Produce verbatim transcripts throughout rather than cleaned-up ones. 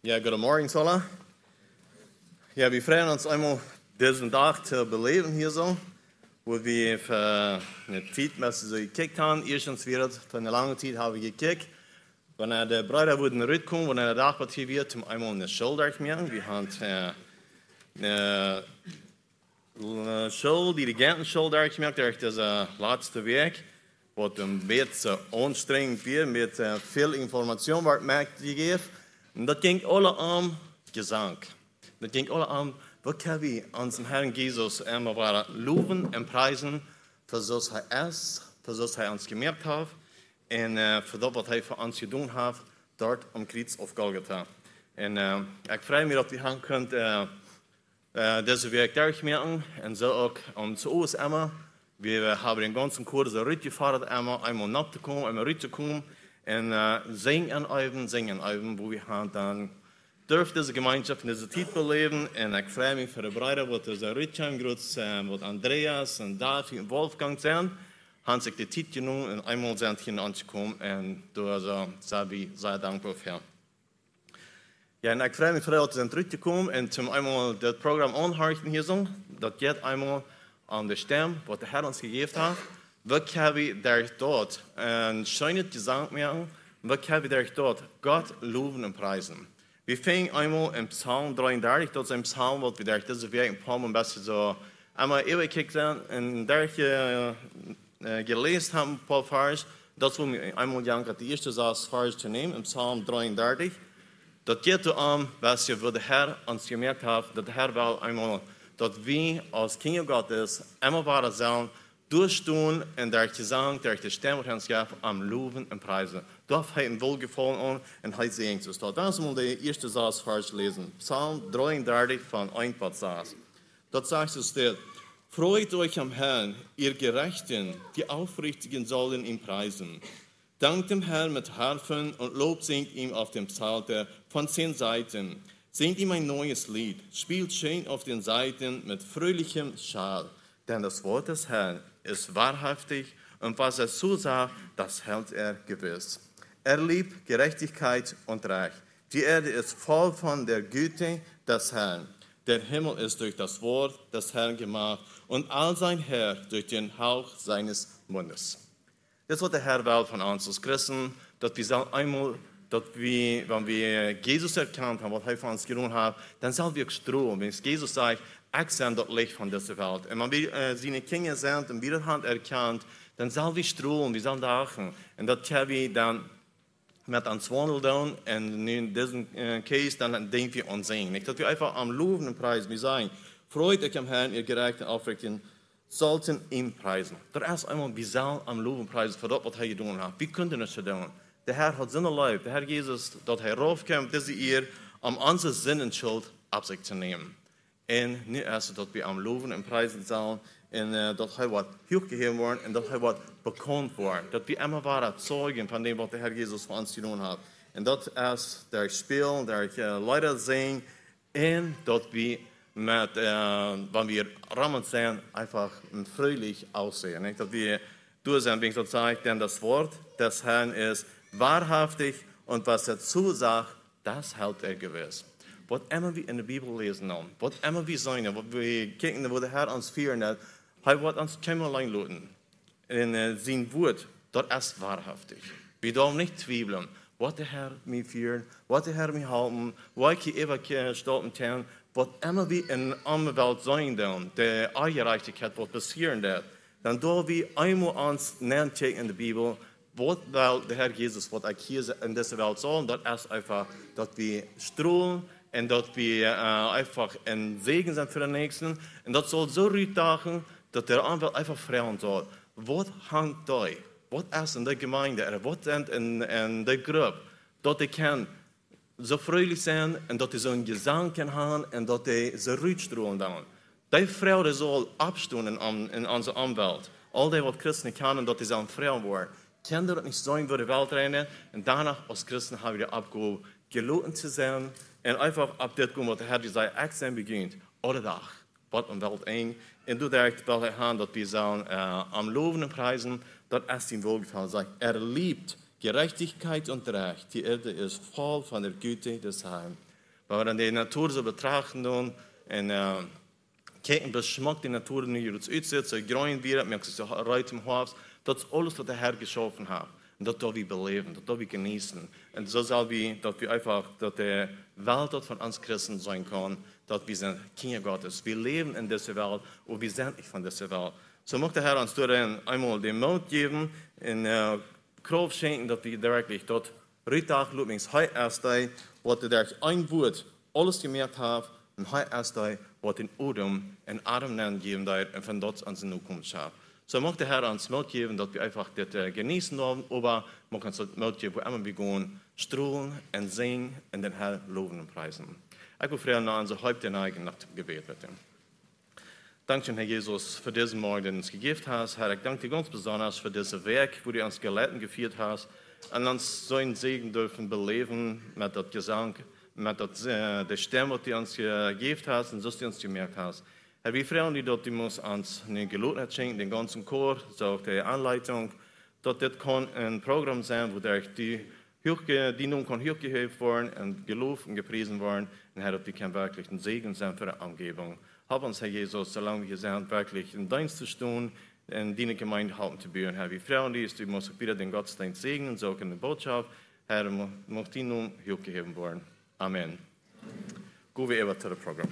Ja, guten Morgen, Sola. Ja, wir freuen uns einmal, diesen Tag zu beleben hier so, wo wir für eine Zeit so gekickt haben. Erstens wird für eine lange Zeit haben wir gekickt. Wenn er der Bruder wurde zurückkommen, wenn er der Dachpartie wird, zum einmal eine Schuld machen. Wir haben äh, eine Schuld, die Dirigenten-Schuld gemacht, durch das äh, letzte Weg, wo ein bisschen anstrengend wird, mit äh, viel Information, was man gegeben. Und das ging alle um Gesang. Das ging alle um, was können wir unseren Herrn Jesus immer loben und preisen, für das er ist, für das er uns gemerkt hat, und uh, für das, was er für uns getan hat, dort am Kreuz auf Golgatha. Und uh, ich freue mich, dass wir haben können, uh, uh, diese Werk durchmachen, und so auch um zu uns immer. Wir haben den ganzen Kurs so durchgefahren, einmal, einmal nachzukommen, einmal rüberzukommen. Und uh, singen und üben, singen und üben, wo wir haben dann dürfen diese Gemeinschaft in dieser Zeit beleben. Und ich freue mich für die Brüder, die so Richard, wo Andreas und David und Wolfgang sind, haben sich die Zeit genommen und einmal sind hier angekommen. Und da sind wir sehr dankbar für. Ja, und ich freue mich, dass sie zurückgekommen und zum einmal das Programm anhören hier so. Das geht einmal an die Stimme, was der Herr uns gegeben hat. Wat können wir durch dort ein schönes Gesang machen? Was können wir durch dort Gott loben und preisen? Wir fangen einmal im Psalm dreiunddreißig, das ist ein Psalm, wo wir durch diese Werk ein paar Mal ein bisschen so einmal übergekickt sind und durch äh, äh, gelesen haben, ein paar Vers. Das wollen wir einmal gerne die erste Satz Vers zu nehmen, im Psalm dreiunddreißig. Das geht um, was wir, wo der Herr uns gemerkt hat, dass der Herr will einmal, dass wir als Kinder Gottes immer weiter sein, durchstehen und durch Gesang, durch die Stimme, die uns gibt, am Loben und Preisen. Das hat ihm wohlgefallen an und hat segnet uns. Das mal die erste Satz falsch lesen. Psalm dreiunddreißig von eins bis sechs. Dort sagt es steht, freut euch am Herrn, ihr Gerechten, die Aufrichtigen sollen ihn preisen. Dankt dem Herrn mit Harfen und Lob singt ihm auf dem Psalter von zehn Seiten. Singt ihm ein neues Lied, spielt schön auf den Seiten mit fröhlichem Schal. Denn das Wort des Herrn ist wahrhaftig und was er zusagt, das hält er gewiss. Er liebt Gerechtigkeit und Recht. Die Erde ist voll von der Güte des Herrn. Der Himmel ist durch das Wort des Herrn gemacht und all sein Herr durch den Hauch seines Mundes. Das ist, was der Herr will von uns als Christen, dass wir einmal, dass wir, wenn wir Jesus erkannt haben, was er für uns getan hat, dann sollen wir strahlen. Wenn Jesus sagt, ich bin das Licht von dieser Welt. Und wenn wir äh, seine Kinder sind und wir das haben erkannt, dann sollen wir strahlen, wir sollen lachen. Und das können wir dann mit uns wandeln tun. Und in diesem äh, Case, dann denken wir an singen. Nicht, dass wir einfach am Loben und Preisen, wir sagen, freut euch am Herrn, ihr gerechten Aufrichtigen, sollten ihn preisen. Das ist einmal, wir sollen am Loben und Preisen für das, was er getan hat. Wir können das tun. Der Herr hat seine Leib, der Herr Jesus, dass er raufkommt, diese ihr, um unsere Sinnenschuld auf sich zu nehmen. Und nicht erst, dass wir am Loben und Preisen sollen, und uh, dass er was hochgehoben worden und dass er was bekannt worden. Dass wir immer weiter zeugen von dem, was der Herr Jesus für uns getan hat. Und das ist durch Spielen, durch uh, Leute singen, und dass wir, mit, uh, wenn wir Rahmen sehen, einfach fröhlich aussehen. Nicht? Dass wir durch sind, wie ich das sage, denn das Wort des Herrn ist wahrhaftig und was er zusagt, das hält er gewiss. Was immer wir in der Bibel lesen, was immer wir singen, was wir kicken, wo der Herr uns führen hat, er wird uns keinmal einladen. In uh, sein Wort, das ist wahrhaftig. Wir dürfen nicht zweifeln, was der Herr mir führt, was der Herr mir halten, welche ewige Stolten tun, was immer wir in der Welt sein werden, der Ungerechtigkeit, was passieren wird, dann dürfen wir einmal uns nachdenken in der Bibel, was will der Herr Jesus, was er hier in dieser Welt soll, das ist einfach, dass wir strahlen, und dass wir äh, einfach ein Segen sind für den Nächsten. Und das soll so ruhig machen, dass der andere einfach fragen soll, was hängt da? Was ist in der Gemeinde? Was sind in, in der Gruppe? Dass die können so fröhlich sein und dass die so einen Gesang können haben und dass die so ruhig strahlen dann. Die Frau soll abstehen in, in unserer Umwelt. All die, was Christen können, dass die sollen Frauen werden. Können das nicht sein, wo die Welt rennen? Und danach, als Christen, haben wir abgehoben, geloten zu sein, und einfach ab dit komen wat de Herr die zei, ik zijn begint, alle dag, wat een welt eng. En du denkt wel aan dat we zijn uh, am loven en prijzen, dat is ihm wohlgefallen. Sagt, er liebt Gerechtigkeit und Recht. Die Erde ist voll von der Güte des Herrn. Weil wir dann die Natur so betrachten und äh, kijken, was schmeckt die Natur nu hier uitzet, so groeien weer, merken ze ruit im Haus. Dat is alles, wat der Herr geschaffen hat. Und das darf wir beleben, das darf wir genießen. Und so soll wir, dass wir einfach, dass die Welt dort von uns Christen sein kann, dass wir sind Kinder Gottes. Wir leben in dieser Welt und wir sind nicht von dieser Welt. So möchte der Herr uns durch einmal den Mut geben, in uh, Kraft schenken, dass wir wirklich dort Rittag, Ludwigs, heute erst da, wo der ein Wort alles gemerkt haben, und heute erst da, wo den Odem und Adam nennen geben, und von dort an seine Zukunft schaffen. So möchte der Herr uns Mut geben, dass wir einfach das äh, genießen haben, aber man kann uns Mut geben, wo immer wir gehen, strahlen und singen und den Herrn loben und preisen. Ich will früher noch unser Haupt in eigenen Nachtgebet bitten. Danke, Herr Jesus, für diesen Morgen, den du uns gegeben hast. Herr, ich danke dir ganz besonders für dieses Werk, wo du uns geleitet geführt hast und uns so einen Segen dürfen beleben mit dem Gesang, mit der, der Stimme, die du uns gegeben hast und so, die du uns gemerkt hast. Herr, wir freuen uns, dass du uns eine Gelobtheit schenken, den ganzen Chor, so auch die Anleitung, dass das kann ein Programm sein, wo die, die nun kann hochgehoben werden und gelobt und gepriesen werden. Und Herr, dass die kann wirklich ein Segen sein für die Umgebung. Hab uns, Herr Jesus, solange wir hier sind, wirklich in Dienst zu tun, in deine Gemeinde halten zu bauen. Herr, wir freuen uns, du musst wieder den Gottesdienst segnen, so auch in der Botschaft. Herr, muss die nun hochgehoben werden. Amen. Go we over to the program.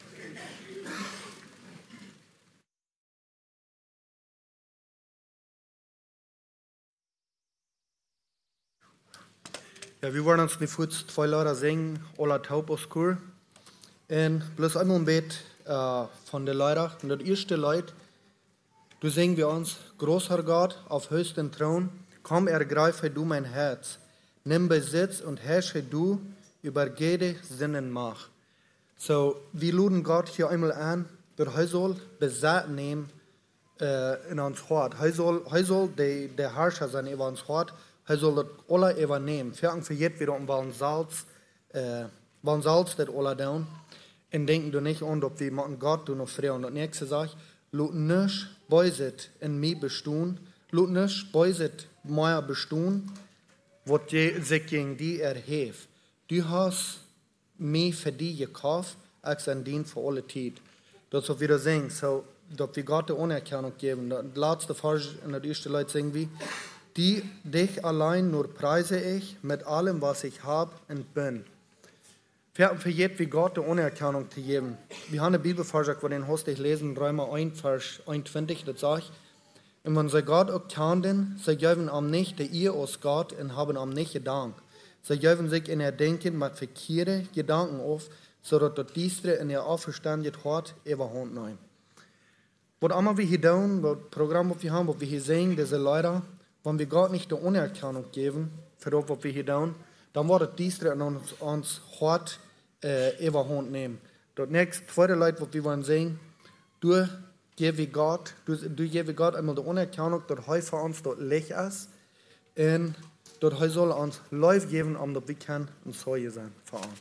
Ja, wir wollen uns nicht kurz zwei Leute singen, Ola Taub aus Kur. Und bloß einmal ein Bett äh, von den Leuten. Und das erste Lied, du singen wir uns, großer Gott auf höchsten Thron, komm, ergreife du mein Herz, nimm Besitz und herrsche du über jede Sinnenmacht. So, wir luden Gott hier einmal an, dass er soll Besitz nehmen äh, in uns Hort. Er soll, er soll der, der Herrscher sein über uns Hort. Er soll das alle übernehmen. Für für jetzt wieder um wollen Salz, äh, wollen Salz das alle down. Und denken du nicht an, ob wir machen Gott du noch frei. Und das nächste sag ich, lut nicht beuset in mir bestehen, lut nicht beuset mehr bestehen, was sich gegen die erhebt. Du hast mich für die gekauft, als ein Dienst für alle Zeit. Das ist wieder singen, so, dass wir Gott die Anerkennung geben. Das letzte Vers in der ersten Leute singen wir, die dich allein nur preise ich mit allem, was ich habe und bin. Wir haben für jetzt wie Gott die Anerkennung zu geben. Wir haben eine Bibelvers, wo den hast ich lesen, Römer eins, Vers einundzwanzig, das sagt, und wenn sie Gott auch kennen, sie geben am nicht der ihr aus Gott und haben am nicht Gedank. Sie geben sich in ihr Denken mit verkehrten Gedanken auf, sodass das Diestre in ihr auferstandet Hort überhand nehmen. Was immer wir hier tun, das Programm, das wir haben, was wir hier sehen, diese Leute, wenn wir Gott nicht die Anerkennung geben, für das, was wir hier tun, dann wird das Diestre in uns, uns Hort äh, überhand nehmen. Das nächste, zweite Leute, was wir wollen sehen, du gibst Gott, du, du gibst Gott einmal die Anerkennung, dass er für uns dort Licht ist, und dass er soll uns Läufe geben, um dass wir können ein Zeuge sein für uns.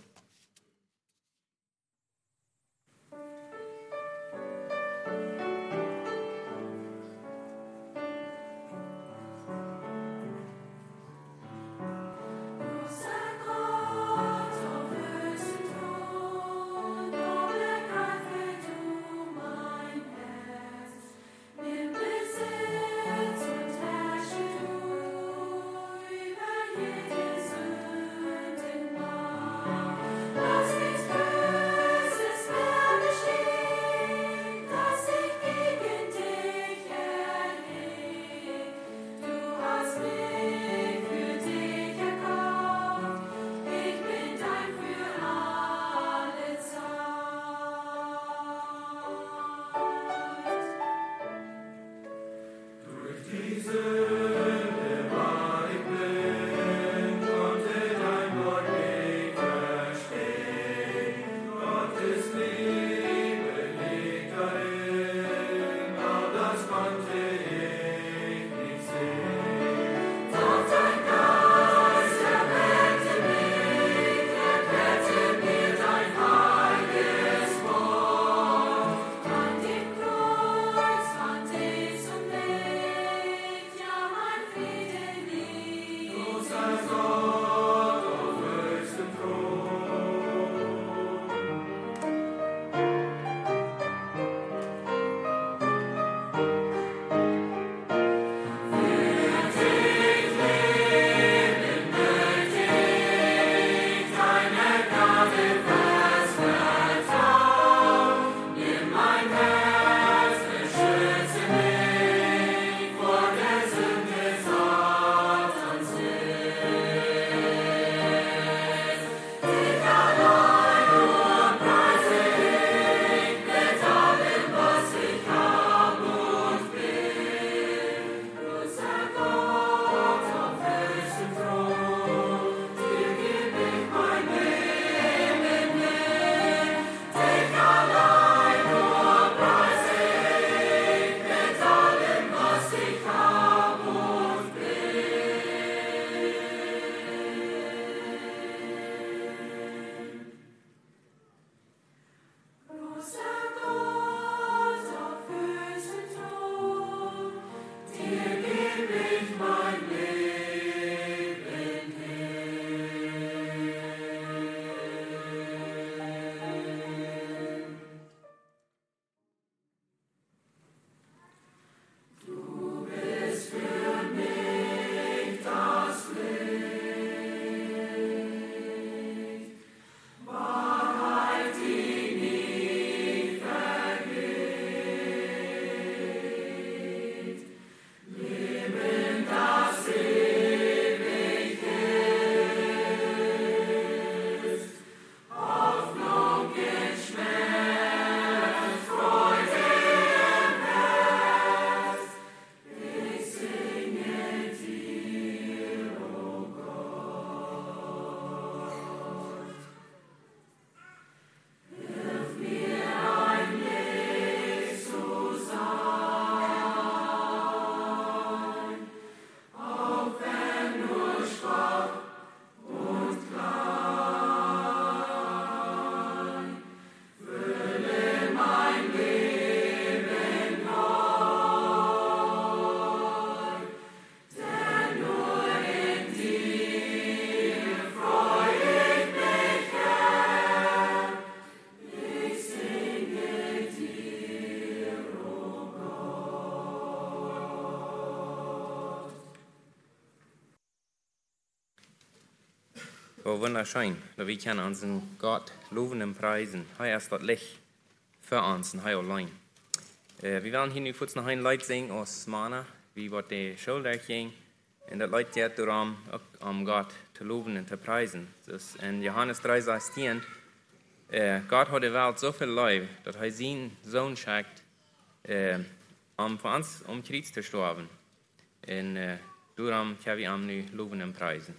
war wunderschön. Wir können unseren Gott loben und preisen. Er ist das Licht für uns und er allein. Äh, wir werden hier nu kurz noch ein Lied singen aus Mana, wie wat die Schulter ging. Und das Lied geht darum, um Gott zu loben und zu preisen. Das in Johannes drei sechzehn, äh, Gott hat die Welt so viel lieb, dass er seinen Sohn schickt, äh, um für uns um Kreuz zu sterben. Und äh, darum können wir ihn nu loben und preisen.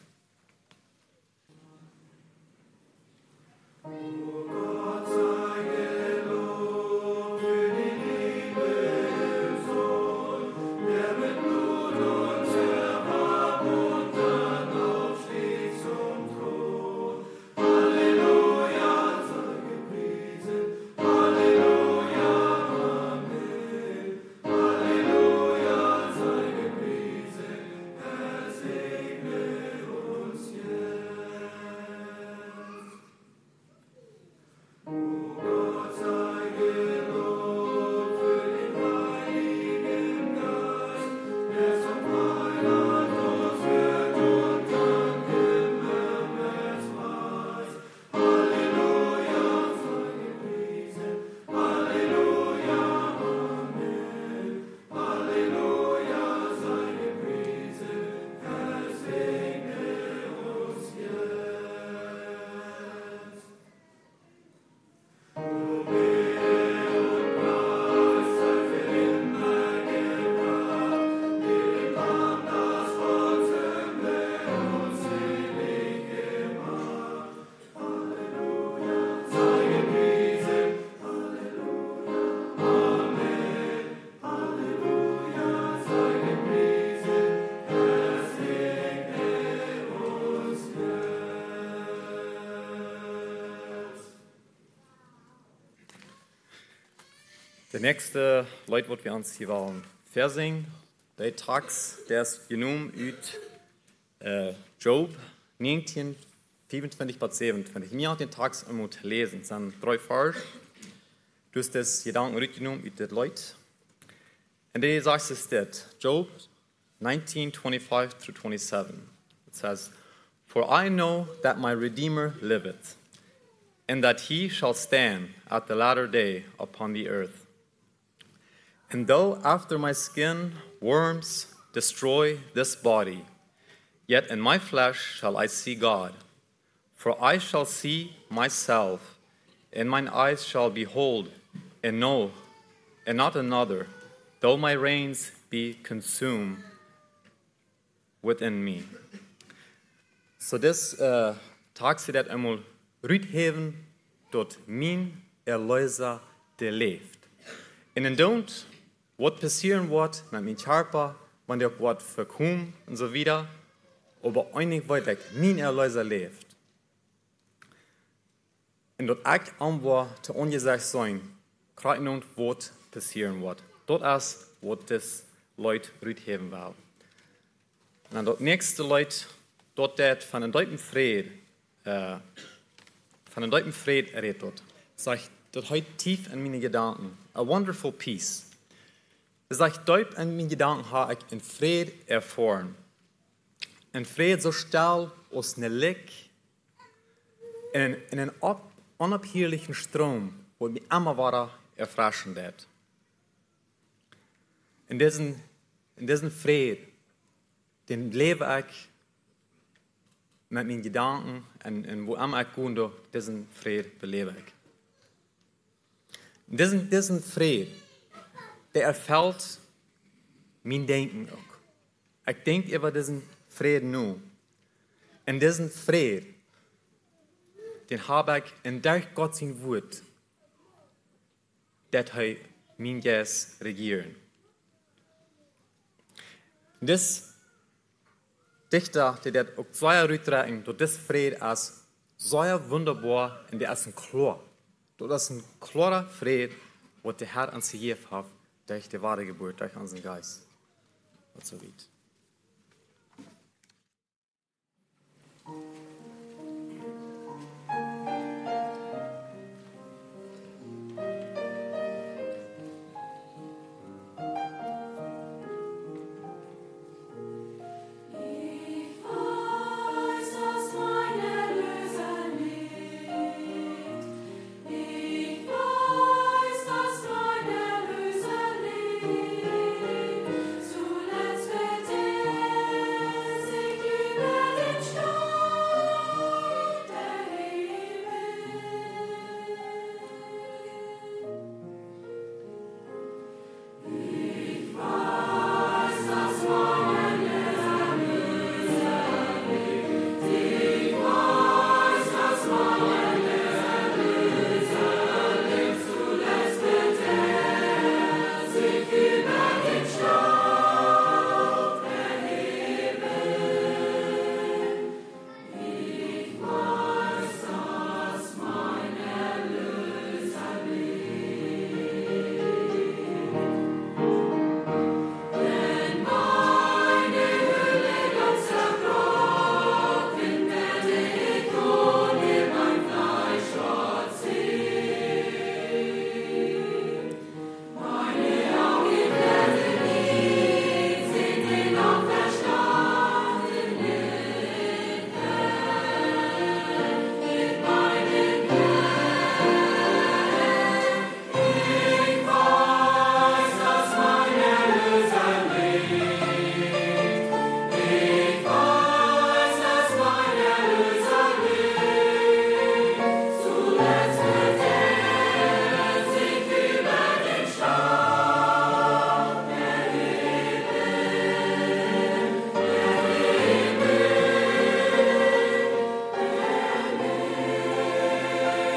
Der nächste Lied, was wir uns hier wollen versingen, der Text, der ist genommen aus äh, Job neunzehn, vierundzwanzig bis siebenundzwanzig. Mir hat den Text einmal lesen, es sind drei Vers. Du hast das Gedanken mitgenommen aus dem Lied. Und der sagt es das, Job nineteen, twenty-five through twenty-seven. It says, "For I know that my Redeemer liveth, and that he shall stand at the latter day upon the earth. And though after my skin worms destroy this body, yet in my flesh shall I see God. For I shall see myself, and mine eyes shall behold, and know, and not another, though my reins be consumed within me." So das uh, Tag sie dat einmal rütheben, dort mein Erlöser, der lebt. Und dann don't, was passieren wird mit meinem Körper, wenn der Wort verkommt und so wieder, aber einig weiß ich, mein Erlöser lebt. Und dort ich einfach zu ungesagt sein, kriegt nun, was passieren wird. Dort ist, was das Leute rütheben will. Und dann das nächste Leute, dort das von einem deuten Fried, äh, von einem deuten Fried redet dort. Sagt, das heute tief in meine Gedanken. A wonderful peace. Das sagt, deut in meine Gedanken habe ich in Fried erfahren. Ein Fried so still aus einer Lick, in, in einen unabhörlichen Strom, wo mich immer wieder erfrischen wird. In diesen, in diesen Fried, den lebe ich mit meinen Gedanken und, und wo immer ich gehe, diesen Fried belebe ich. Diesen, diesen Fried, der erfüllt mein Denken auch. Ich denke über diesen Fried nur. Und diesen Fried, den habe ich in durch Gott sein Wort, dass er mein Geist regieren. Und das Dichter, der das auch zwei rüttragen, dort das Fried ist sehr wunderbar und der ist ein klar. Dort ist ein klarer Fried, was der Herr uns gegeben hat, durch die wahre Geburt, durch unseren Geist. Und so weiter. Ich weiß, dass mein Erlöser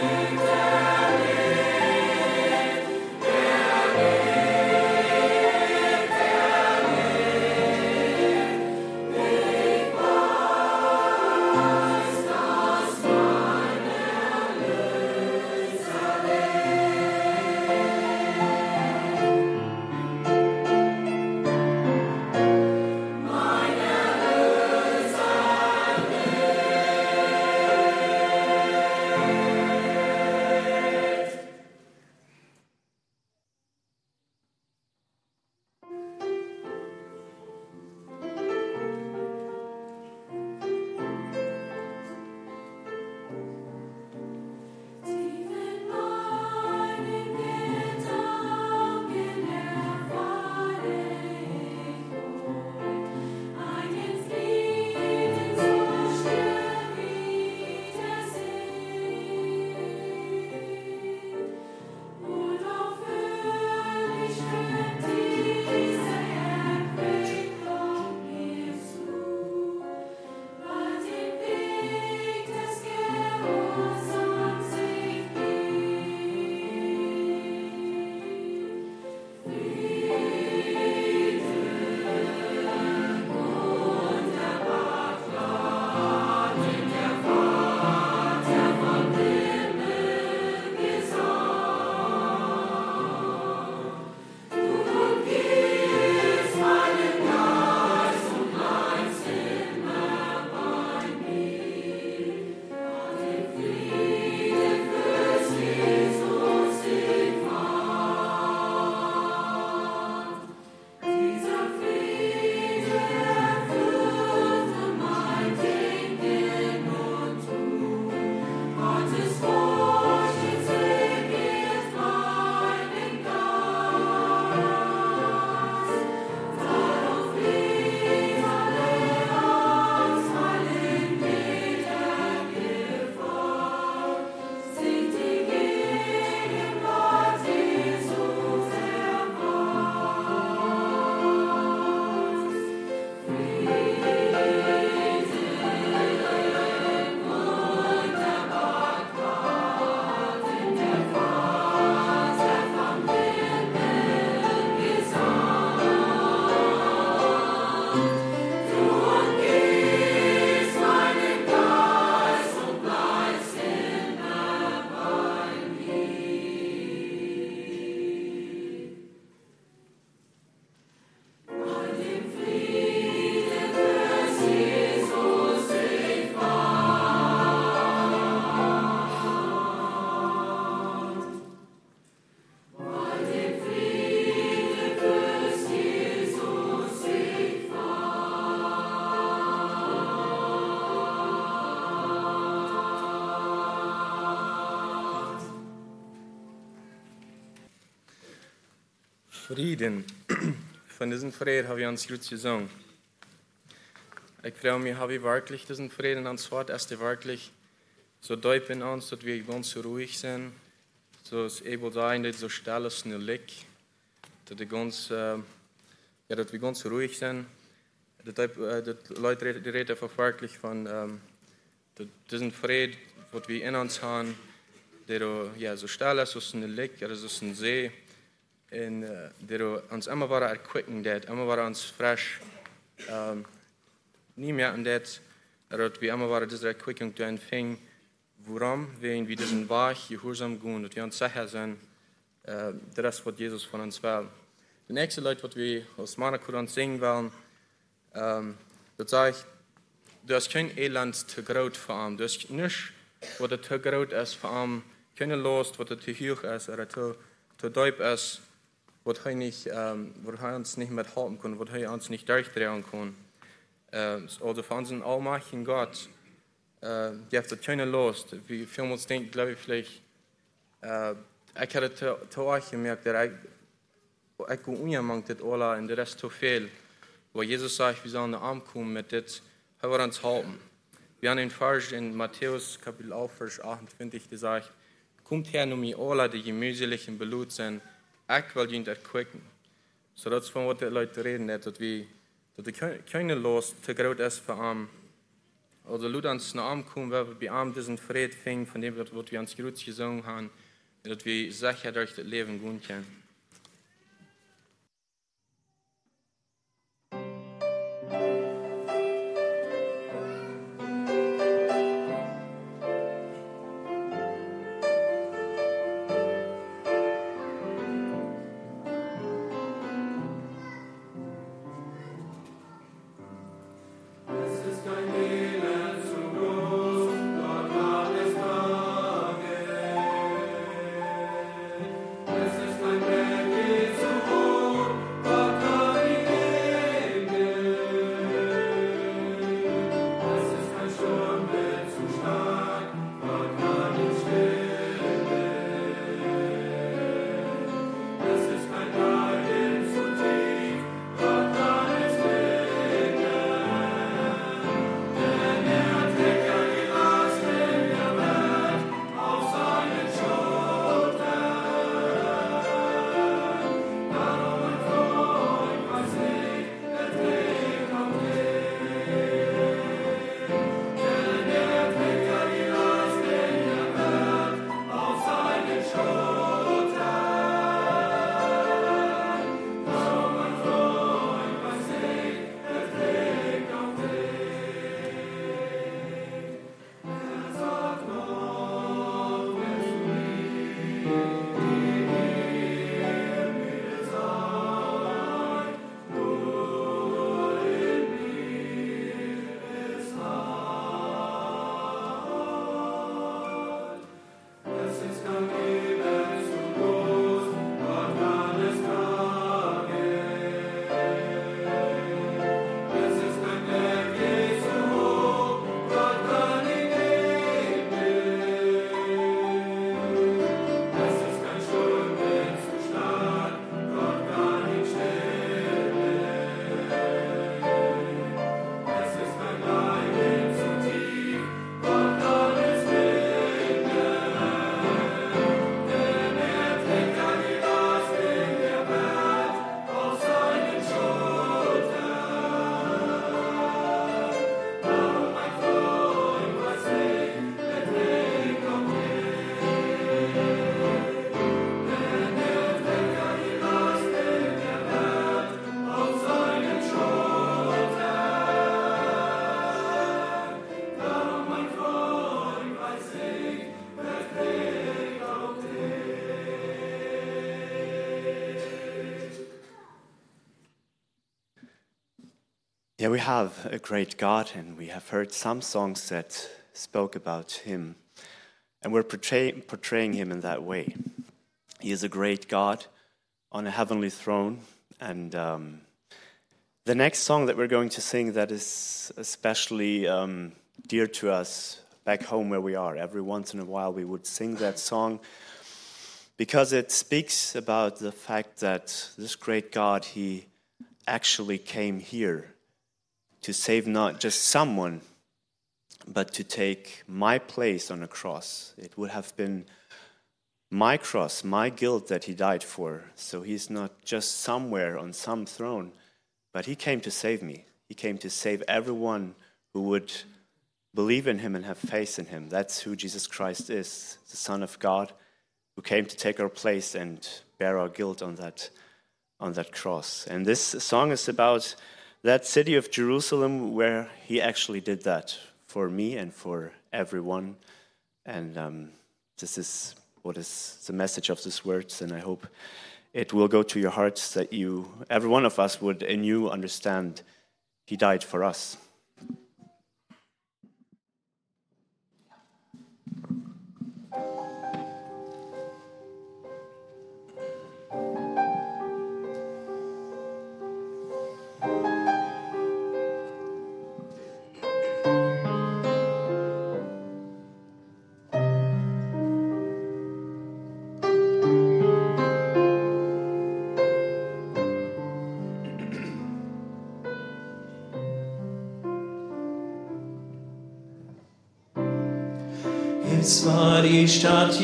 Frieden. Von diesem Frieden habe ich uns gut gesungen. Ich freue mich, habe ich wirklich diesen Frieden ans Wort, erst wirklich so deut in uns, dass wir ganz so ruhig sind, so es able sein, dass so still ist in der Licht, dass wir ganz, äh, ja, dass wir ganz ruhig sind. Die äh, Leute die reden einfach wirklich von ähm, diesen Frieden, was wir in uns haben, der ja, so still ist, so in der Licht, das ist ein See. En uh, der uns immer wieder erquicken dat, immer wieder uns fresh, um, nie mehr an dat, dat wir immer wieder diese Erquickung empfangen, warum wir in diesen Weg gehorsam gehen, dass wir uns sicher sind, uh, das ist, was Jesus von uns will. Die nächste Leute, was wir aus Manakuran singen wollen, um, das sage ich, du hast kein Elend zu groß für ihn, du hast nichts, was zu groß ist für ihn, keine Lust, was zu hoch ist oder zu, zu deep ist, was er, nicht, ähm, was er uns nicht mithalten kann, was er uns nicht durchdrehen kann. Äh, also für unseren allmächtigen Gott, äh, die hat keine Lust. Wie viele uns denken, glaube ich, vielleicht, äh, ich hatte zu, zu euch gemerkt, dass ich, ich gehe ungemangt das alle und das ist zu viel. Wo Jesus sagt, wir sollen in den Arm kommen mit das, er wird uns halten. Wir haben den Vers in Matthäus Kapitel elf, Vers achtundzwanzig gesagt, kommt her, nur mir alle, die gemüselig und belut sind, ich will ihn erquicken. So das ist von was die Leute reden, dass wir, dass die keine Lust zu groß ist für ihn. oder lass uns nach Arm kommen, weil wir bei Arm diesen Fried finden, von dem, was wir uns gut gesungen haben, dass wir sicher durch das Leben gehen können. Yeah, we have a great God, and we have heard some songs that spoke about him, and we're portray- portraying him in that way. He is a great God on a heavenly throne, and um, the next song that we're going to sing that is especially um, dear to us back home where we are. Every once in a while we would sing that song because it speaks about the fact that this great God, he actually came here to save not just someone, but to take my place on a cross. It would have been my cross, my guilt that he died for. So he's not just somewhere on some throne, but he came to save me. He came to save everyone who would believe in him and have faith in him. That's who Jesus Christ is, the Son of God, who came to take our place and bear our guilt on that, on that cross. And this song is about that city of Jerusalem where he actually did that for me and for everyone. And um, this is what is the message of these words, and I hope it will go to your hearts that you, every one of us would anew understand he died for us. Es war die Stadt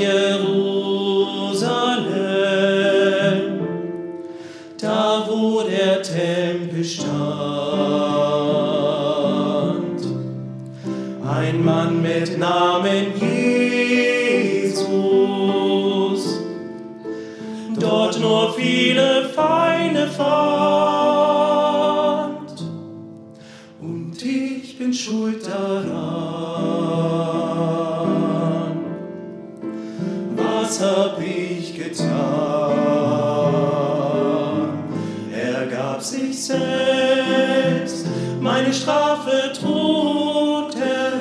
Jerusalem, da wo der Tempel stand. mit Namen Jesus, dort nur viele Feinde fand, und ich bin schuld daran. Was hab ich getan? Er gab sich selbst, meine Strafe trug der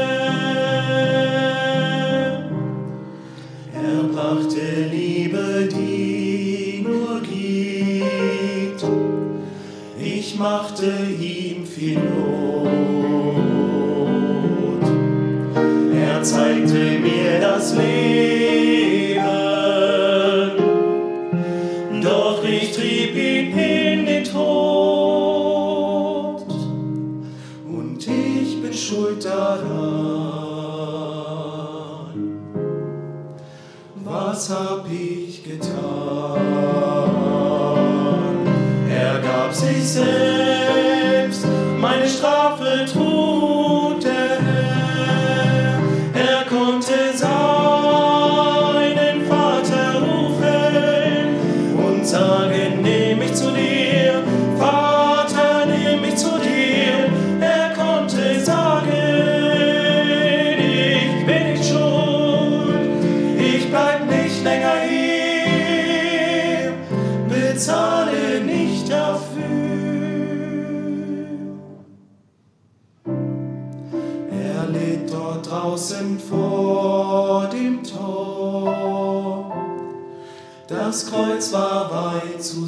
Herr. Er brachte Liebe, die nur gibt. Ich machte ihm viel Not. Er zeigte mir das Leben, doch ich trieb ihn in den Tod. Und ich bin schuld daran. Was hab ich getan? Er gab sich selbst, meine Strafe trug der Herr. Er konnte seinen Vater rufen und sagen, nimm mich zu dir, Vater, nimm mich zu dir. Er konnte sagen, ich bin nicht schuld, ich bleib nicht länger hier, bezahle nicht dafür. Er litt dort draußen vor dem Tor, das Kreuz war weit zu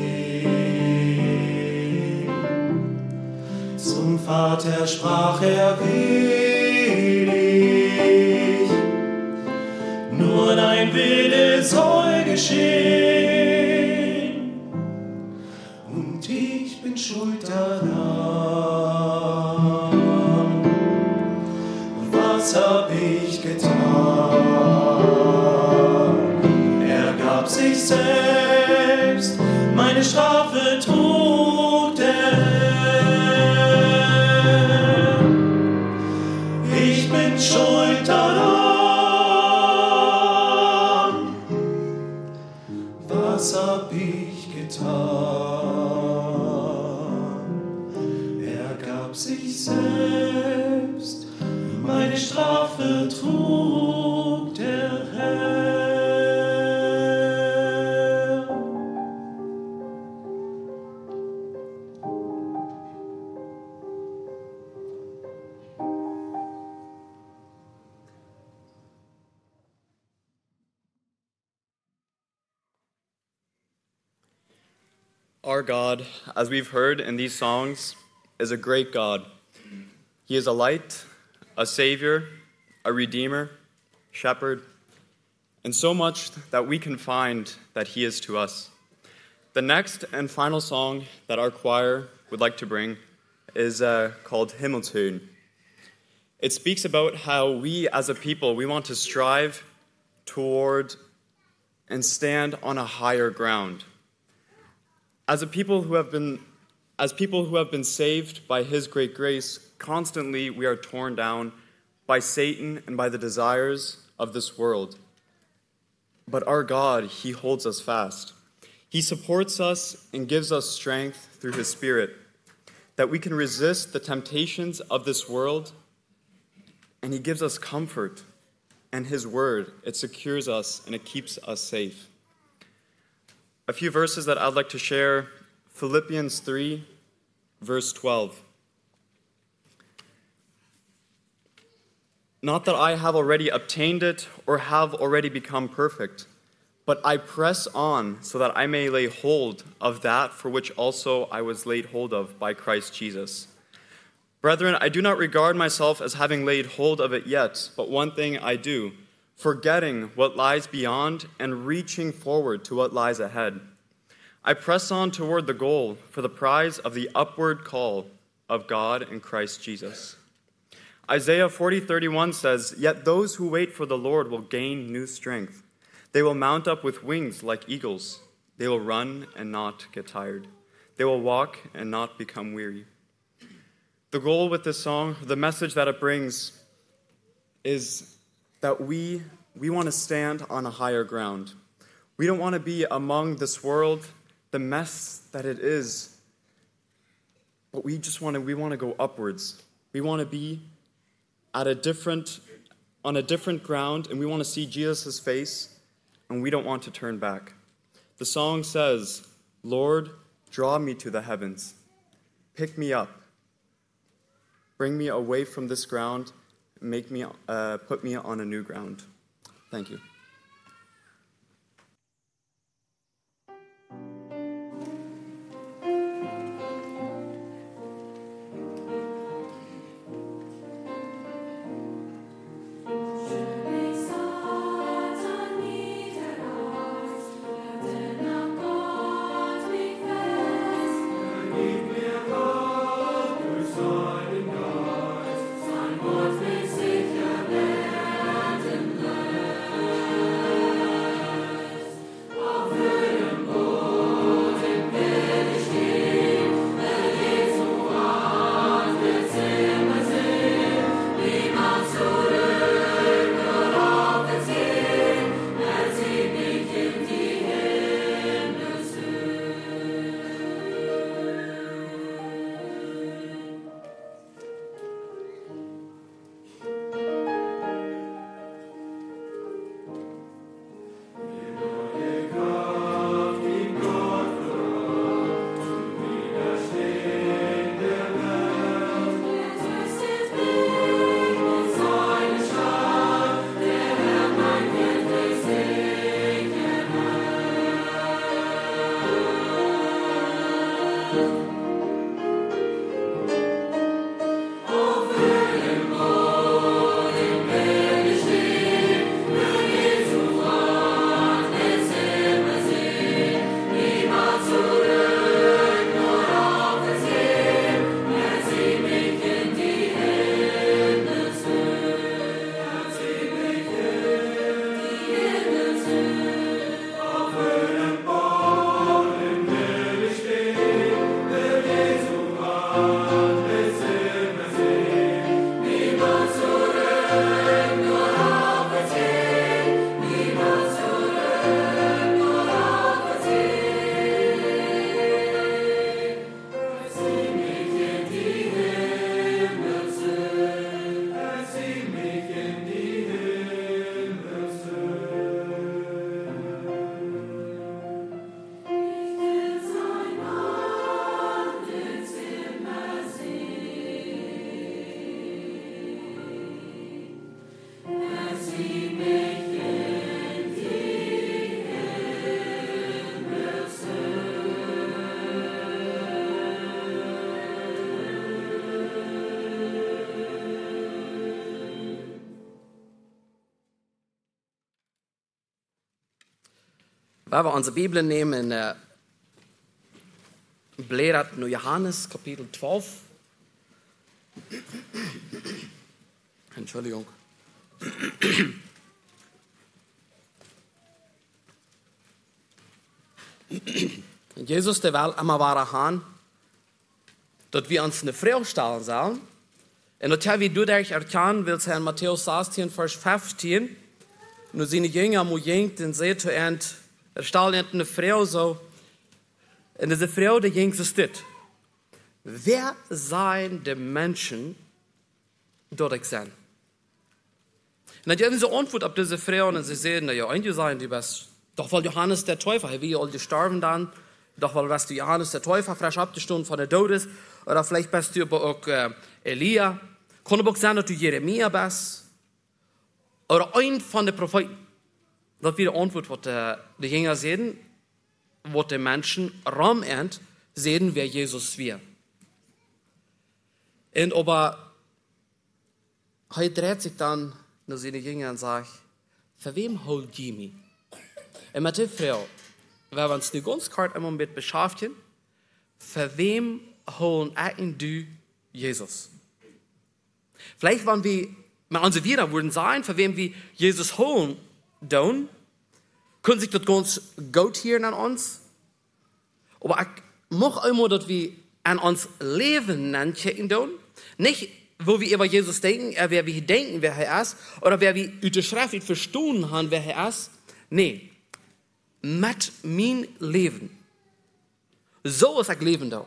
sehen. Zum Vater sprach er willig, nur dein Wille soll geschehen. Und ich bin schuld daran. Was hab ich getan? Er gab sich selbst, meine Strafe trug der Herr. Ich bin schuld daran. Was hab ich getan? Er gab sich selbst, meine Strafe trug der Herr. Our God, as we've heard in these songs, is a great God. He is a light, a savior, a redeemer, shepherd, and so much that we can find that he is to us. The next and final song that our choir would like to bring is uh, called Himmeltune. It speaks about how we as a people, we want to strive toward and stand on a higher ground. As a people who have been, as people who have been saved by his great grace, constantly we are torn down by Satan and by the desires of this world. But our God, he holds us fast. He supports us and gives us strength through his Spirit, that we can resist the temptations of this world, and he gives us comfort. And his word, it secures us and it keeps us safe. A few verses that I'd like to share. Philippians three, verse twelve. Not that I have already obtained it or have already become perfect, but I press on so that I may lay hold of that for which also I was laid hold of by Christ Jesus. Brethren, I do not regard myself as having laid hold of it yet, but one thing I do, forgetting what lies beyond and reaching forward to what lies ahead. I press on toward the goal for the prize of the upward call of God in Christ Jesus. Isaiah forty thirty-one says, "Yet those who wait for the Lord will gain new strength. They will mount up with wings like eagles. They will run and not get tired. They will walk and not become weary." The goal with this song, the message that it brings, is that we, we want to stand on a higher ground. We don't want to be among this world, the mess that it is, but we just want to, we want to go upwards. We want to be at a different, on a different ground, and we want to see Jesus' face, and we don't want to turn back. The song says, Lord, draw me to the heavens. Pick me up. Bring me away from this ground. Make me, uh, put me on a new ground. Thank you. Wenn wir unsere Bibel nehmen in äh, Blättert nur Johannes, Kapitel zwölf. Entschuldigung. Jesus, der will immer wahre haben, dass wir uns eine Frau stellen sollen. Und das haben wir dadurch erkannt, weil es in Matthäus sechzehn, Vers fünfzehn, nur seine Jünger mujingt und seht, und er stellt eine Frau so, und diese Frau, die ging so steht. Wer seien die Menschen, dort ich sein? Und dann haben sie Antwort auf diese Frau, und sie sehen, na ja, einige seien die best. Doch weil Johannes der Täufer, er will all gestorben dann, doch weil weißt du, Johannes der Täufer frisch abgestunden von der Tod ist, oder vielleicht bist du aber auch äh, Elia, kann aber auch sein, dass du Jeremia bist, oder ein von den Propheten. Das wird die Antwort, was die, die Jünger sehen, was die Menschen rumend sehen, wer Jesus wir. Und aber heute dreht sich dann nach seine Jünger und sagt, für wem holt ihr mich? Und mit der Frau, wenn wir uns nicht ganz kurz einmal mit beschäftigen, für wem holen ich du Jesus? Vielleicht, wenn wir mit unseren Wider würden sein, für wem wir Jesus holen, dann können sich das ganz gut hier an uns. Aber ich möchte einmal, dass wir an uns Leben nennen, nicht wo wir über Jesus denken, äh, wer wir denken, wer er ist, oder wer wir uit de Schrift nicht verstanden haben, wer er ist. Nee, mit mein Leben. So ist ich Leben da.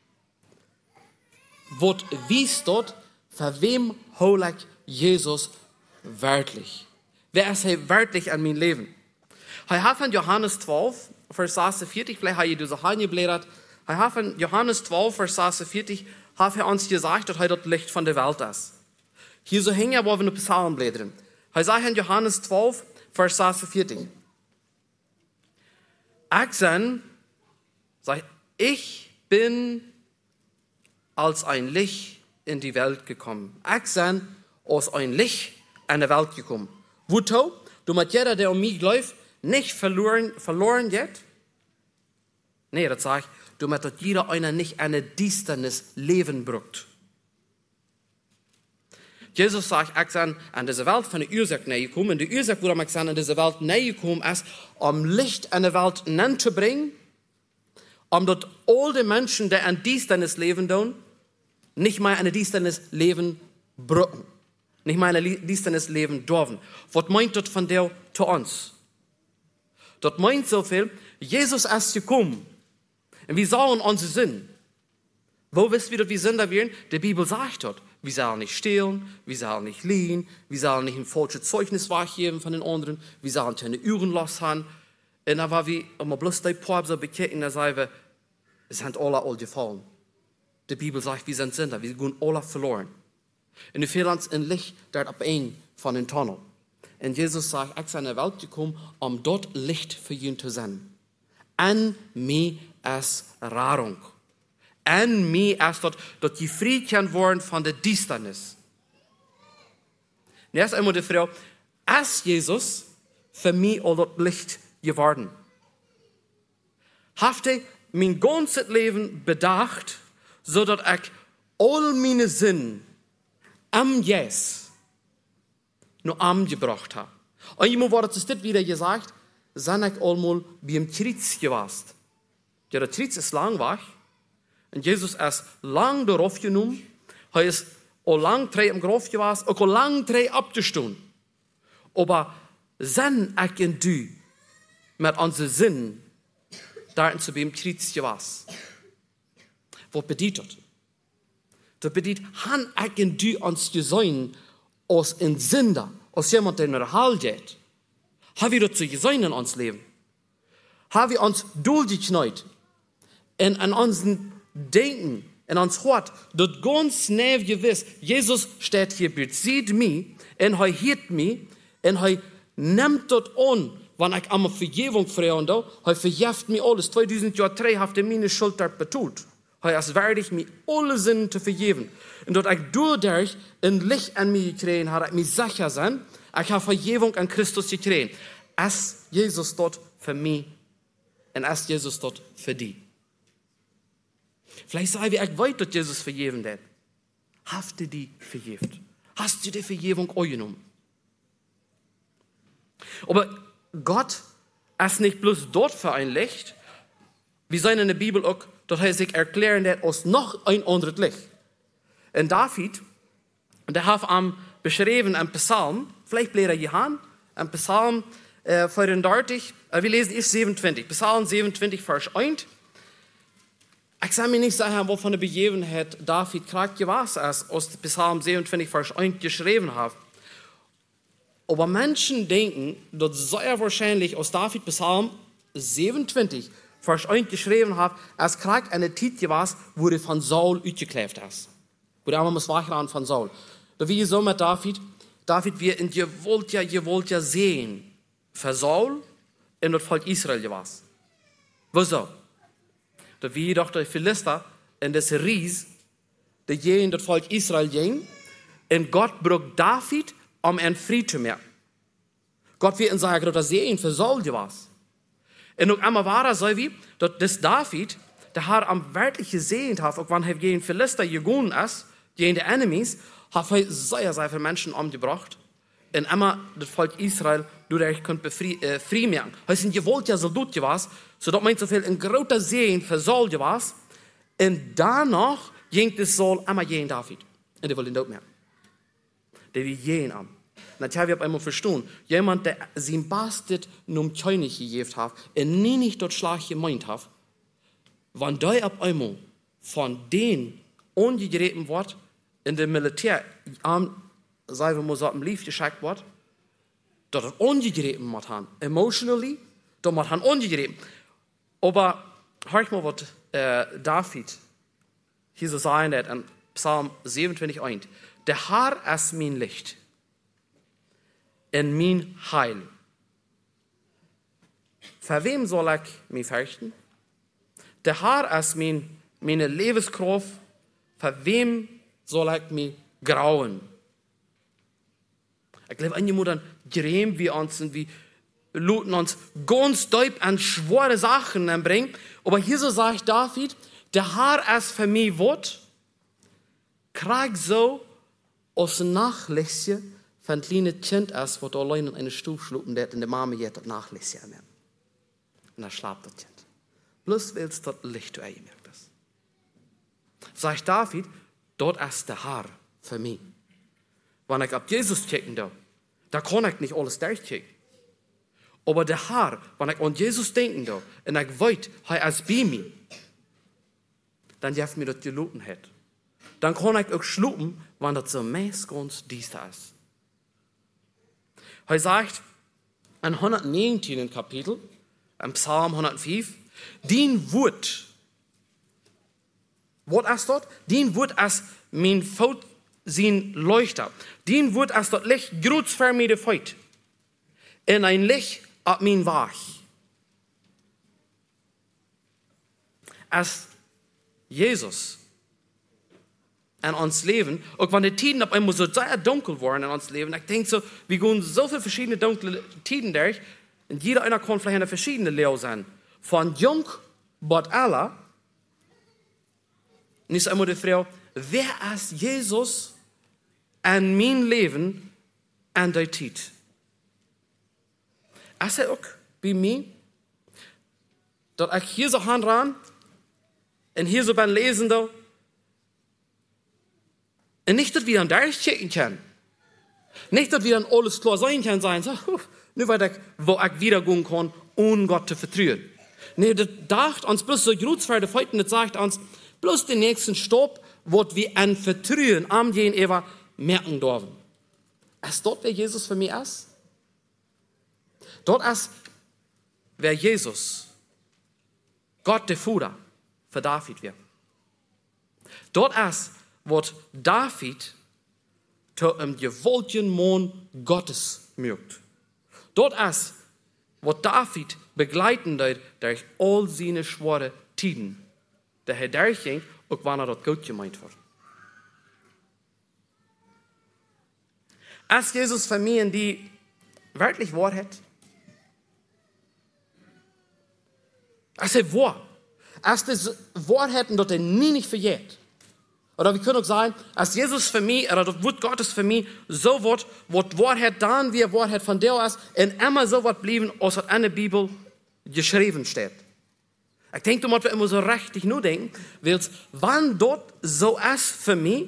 Wat wies dort, für wem hol ich Jesus wirklich? Wer ist er wirklich an mein Leben? Hij hat in Johannes zwölf, Vers sechsundvierzig, vielleicht hat ihr diese Hand geblättert, hij hat in Johannes zwölf, Vers sechsundvierzig, hat er uns gesagt, dass er das Licht von der Welt ist. Hier so hängen wir, wo wir in Psalmen blättern. Er sagt in Johannes zwölf, Vers sechsundvierzig. Ich sage, sagt, ich bin als ein Licht in die Welt gekommen. Ich sage, als ein Licht in die Welt gekommen. Wozu? Damit jeder, der um mich läuft, nicht verloren, verloren geht. Nee, das sage ich, damit jeder einer nicht eine Düsternis Leben braucht. Jesus sagt, ich bin an diese Welt von der Ursache näher gekommen. Und die Ursache, warum ich an diese Welt näher gekommen ist, um Licht in die Welt zu bringen, um dort all die Menschen, die an Düsternis leben, tun, nicht mehr an Düsternis leben brauchen. Nicht mehr an Düsternis leben dürfen. Was meint das von der zu uns? Das meint so viel, Jesus ist gekommen. Und wir sollen unsere Sinn. Wo wisst ihr, dass wir Sünder werden? Die Bibel sagt dort, wir sollen nicht stehlen, wir sollen nicht liegen, wir sollen nicht ein falsches Zeugnis wahrgeben von den anderen, wir sollen keine Uhren lassen. Und dann war wir, um bloß die paar so bekehren, dann sagen wir, es sind alle all gefallen. Die Bibel sagt, wir sind Sünder, wir gehen alle verloren. Und wir fehlen uns ein Licht dort ab ein von den Tunnel. Und Jesus sagt, ich bin in die Welt gekommen, um dort Licht für ihn zu sein. An mir ist Rahrung. An mir ist dort, dort die Frieden worden von der Düsternis. Und erst einmal die Frage, ist Jesus für mich all dort Licht geworden? Habt ihr mein ganzes Leben bedacht, so dass ich all meine Sinn am Yes nur am gebracht habe. Und immer wurde es das wieder gesagt, sind ich einmal beim Kreuz gewesen. Ja, der Kreuz ist langweilig. Und Jesus ist lang darauf genommen. Er ist auch lang drei im Grab gewesen, auch lang drei abgestunden. Aber sind ich und du mit unseren Sinn da zu beim Kreuz gewesen? Was bedeutet das? Das bedeutet, han ich und du uns gesehen als ein Sünder, als jemand, der in der Hölle geht. Haben wir dazu gesehen in uns Leben? Haben wir uns durchgeknallt in, in unseren Denken, in uns Hort, das ganz schnell gewiss, Jesus steht hier, sieht mich, und er hört mich, und er nimmt das an, wenn ich einmal Vergebung frage, er vergibt mir alles. zweitausend Jahre drei hat er meine Schuld dort betont. Er ist würdig, mir alle Sünden zu vergeben. Und dort ich dadurch ein Licht an mir gekriegt habe, ich mir sicher sein, ich habe Vergebung an Christus gekriegt. Ist Jesus dort für mich und ist Jesus dort für dich. Vielleicht sagen wir, ich weiß, dass Jesus vergeben hat. Hast du die vergeben? Hast du die Vergebung angenommen? Aber Gott ist nicht bloß dort für ein Licht. Wir sehen in der Bibel auch, dass er sich erklären hat als noch ein anderes Licht. Und David, der hat am beschrieben im Psalm, vielleicht blätter ihr an, im Psalm äh, vierunddreißig, äh, wir lesen erst siebenundzwanzig, Psalm siebenundzwanzig, Vers eins. Ich kann mir nicht sagen, wovon der Begebenheit David gerade gewesen ist, aus Psalm siebenundzwanzig, Vers eins geschrieben hat. Aber Menschen denken, dass sehr wahrscheinlich aus David Psalm siebenundzwanzig, Vers eins geschrieben hat, als gerade eine Zeit gewesen, wo er von Saul ausgeklebt ist. Wo er einmal muss wachran von Saul. Da wie so mit David, David, wir in ihr wollt ja, ihr wollt ja sehen, für Saul in das Volk Israel gewesen. Wieso? Da wie doch der Philister in das Ries, der je in das Volk Israel ging, und Gott braucht David, um einen Frieden zu machen. Gott wird ihn sagen, dass er ihn für Saul gewesen. Und noch einmal war er so wie, dass das David, der hat am wirklich gesehen hat, auch wenn er gegen Philister gegangen ist, gegen die Enemies, hat er sehr, sehr viele Menschen umgebracht. Und einmal das Volk Israel, du der ich konnte äh, frei machen. Er sind gewollt ja Soldat gewesen, so dass man so viel ein großer Sehen für Saul gewesen. Und danach ging das Saul einmal gegen David. Und die wollen ihn merken. Die will jeden an. Und das habe ich auf einmal verstanden. Jemand, der sein Bastard nun König gegeben hat und nie nicht dort Schlag gemeint hat, wenn der auf einmal von denen ungegeben wird, in dem Militär, am, sagen wir mal so, am Lief geschickt wird, dass er ungegeben wird haben. Emotionally, da wird er ungegeben. Aber, hör ich mal, was äh, David hier so sagen hat, in Psalm siebenundzwanzig eins. Der Herr ist mein Licht und mein Heil. Für wem soll ich mich fürchten? Der Herr ist mein, meine Lebenskraft. Für wem soll ich mich grauen? Ich glaube, einige Mutter grämen wir uns und wir luten uns ganz deep an schwere Sachen bringen. Aber hier so sagt David, der Herr ist für mich Wort, krieg so aus Nachlässe von kleinen Kind ist, was allein in eine Stube schlupen, der in der Mama jetzt das Nachlässe haben. Und dann schlaft das Kind. Bloß weil es das Licht eingemerkt ist. Sagt David, dort ist der Herr für mich. Wenn ich auf Jesus checken darf, da kann ich nicht alles durchchecken. Aber der Herr, wenn ich an Jesus denken darf, und ich weiß, er ist bei mir, dann darf mir das geluten hat. Dann kann ich auch schlupen, wenn das so meist ganz düster ist. Er sagt in hundertneunzehn Kapitel, im Psalm hundertfünf, dien Wort, was ist dort? Dien Wort ist mein Fout, sein Leuchter. Dien Wort ist dort Licht, grüß für mich de Feut. In ein Licht ab mein Wach. Als Jesus in ons Leben, auch wenn die Tiden auf einmal so sehr dunkel waren in ons Leben, ich denke so, wir gehen so viele verschiedene dunkle Tiden durch, und jeder einer kann vielleicht eine verschiedene Lehre sein. Von jung bis aller, und ist einmal die Frage, wer ist Jesus in mein Leben an der Zeit? Ist er auch bei mir, dass ich hier so ran und hier so beim Lesen da, und nicht, dass wir dann durchchecken können. Nicht, dass wir dann alles klar sein können, sein, so, nur weil ich, wo ich wiedergehen kann, ohne Gott zu vertrauen. Nee, das dacht uns bloß so gut für die Feuten, das sagt uns, bloß den nächsten Stopp, wo wir an Vertrauen am jeden Eva merken dürfen. Ist dort, wer Jesus für mich ist? Dort ist, wer Jesus, Gott der Vater, für David wird. Dort ist, wat David zu einem gewaltigen Mann Gottes mögt. Dort ist, wat David begleiten wird durch all seine schwere Tiden. Der Herr durchging, auch wenn er das gut gemeint wird. Ist Jesus für mich in die wirklich Wahrheit? Ist er wahr? Ist das Wahrheit, dass er nie nicht verjährt? Oder wir können auch sagen, als Jesus für mich, oder das Wort Gottes für mich, so wird, was Wahrheit dann wie Wahrheit von der ist, und immer so wird bleiben, als in der Bibel geschrieben steht. Ich denke, du musst immer so richtig nur denken, weil wann dort so ist für mich,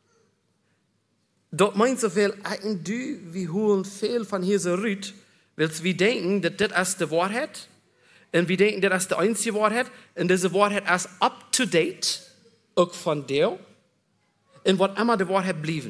dort meint so viel, ich du, wir holen viel von hier so rüt, weil wir denken, dass das ist die Wahrheit, und wir denken, das ist die einzige Wahrheit, und diese Wahrheit ist up to date, auch von der, in was immer die Wahrheit blieben.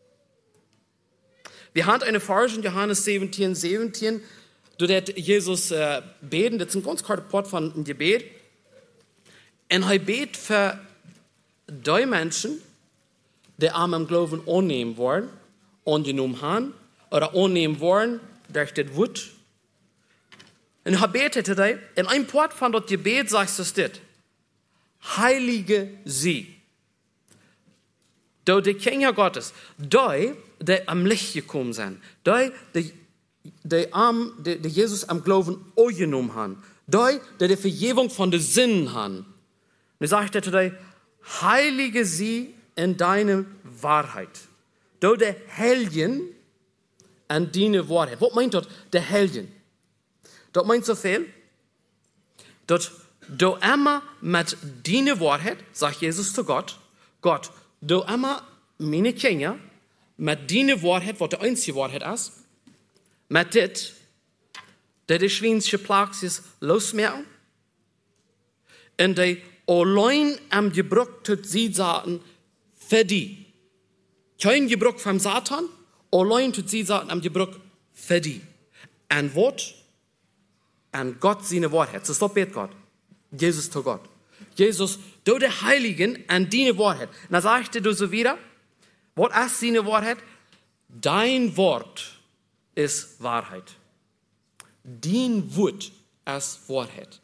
Wir haben eine Verse in Johannes siebzehn, siebzehn, da hat Jesus äh, beten, das ist ein ganz kurzer Part von einem Gebet, und er betet für die Menschen, die am im Glauben annehmen wollen, angenommen haben, oder annehmen wollen, durch das Wort. Und er betet today, in einem Part von das Gebet sagt es das, heilige sie. Do die Kinder Gottes, die, die am Licht gekommen sind, die, die, die, am, die, die Jesus am Glauben angenommen haben, die, die die Vergebung von den Sinnen haben. Und er sagt er today, heilige sie in deine Wahrheit. Do die Helden an deine Wahrheit. Was meint dort der Helden? Das meint so viel, dass du immer mit deiner Wahrheit, sagt Jesus zu Gott, Gott, du immer meine Kinder mit deine Wahrheit, was die einzige Wahrheit ist, mit dit, der die schweinische Plaxis losmerken, und die allein am Gebrauch tut sie Satan für die. Kein Gebrauch vom Satan, allein tut sie Satan am Gebrauch für die. Ein Wort, an Gott seine Wahrheit. So stop bet Gott. Jesus zu Gott. Jesus, du der Heiligen an deine Wahrheit. Und dann sagte du so wieder, was ist seine Wahrheit? Dein Wort ist Wahrheit. Dein Wort ist Wahrheit.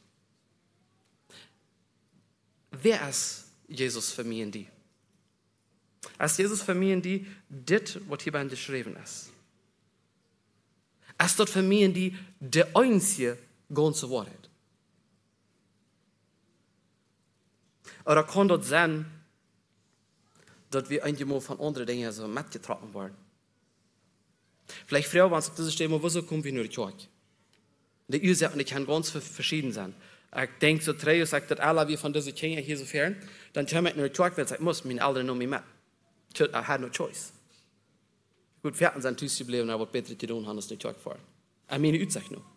Wer ist Jesus für mich und die? Ist Jesus für mich und die, das, was hier beschrieben ist? Ist das für mich und die, der einzige ganze Wahrheit? Oder kann das sein, dass wir einmal von anderen Dingen so mitgetragen werden? Vielleicht früher waren es auf diese Stelle, wo so kommen wir nur die Kirche. Die Ursachen, die können ganz verschieden sein. Ich denke, so drei Jahre sagt, dass alle wir von diesen Kindern hier so fern, dann können wir in der Kirche, weil ich muss meine Eltern noch mit. Ich hatte no choice. Gut, wir hatten sein Tüß geblieben, aber besser zu tun haben, als die Kirche fahren. Ich meine, ich noch.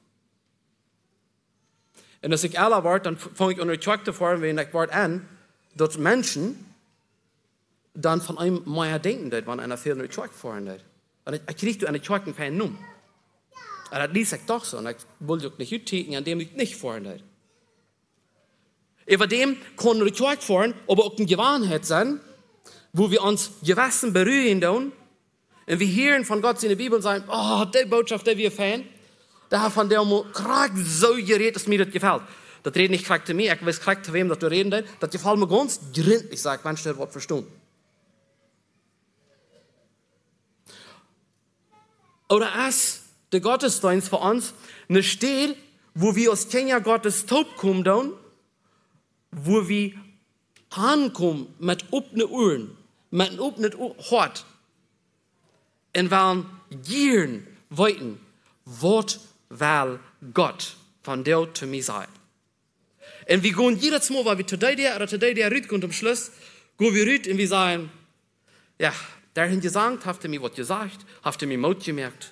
Und als ich alle war, dann fange ich an der Kirche zu fahren, wenn ich war an, dass Menschen dann von einem mehr denken, wenn einer viel in der Kirche fahren. Und ich kriege eine Kirche keine Nummer. Und das liest ich doch so. Und ich wollte auch nicht uttätigen, an dem ich nicht fahren. Über dem können wir die Kirche fahren, aber auch eine Gewohnheit sein, wo wir uns Gewissen berühren tun, und wir hören von Gott in der Bibel und sagen, oh, die Botschaft, die wir fan, da von der mo krag so geredet, dass mir das gefällt. Das reden nicht krag zu mir, ich weiß krag zu wem, dass du reden willst, das gefällt mir ganz gründlich, sagt, wenn ich das Wort verstehen. Oder als der Gottesdienst für uns eine Stelle, wo wir aus Kenia Gottes Taub kommen, dann, wo wir ankommen mit offenen Ohren, mit einem offenen Hort, und wollen gieren weiten, was will Gott von dir zu mir sagen. Und wir gehen jedes Mal, weil wir today der oder today der rüt und am Schluss gehen wir rüt und wir sagen, ja, dahin gesagt, habt ihr mir was gesagt, habt ihr mir Mut gemerkt.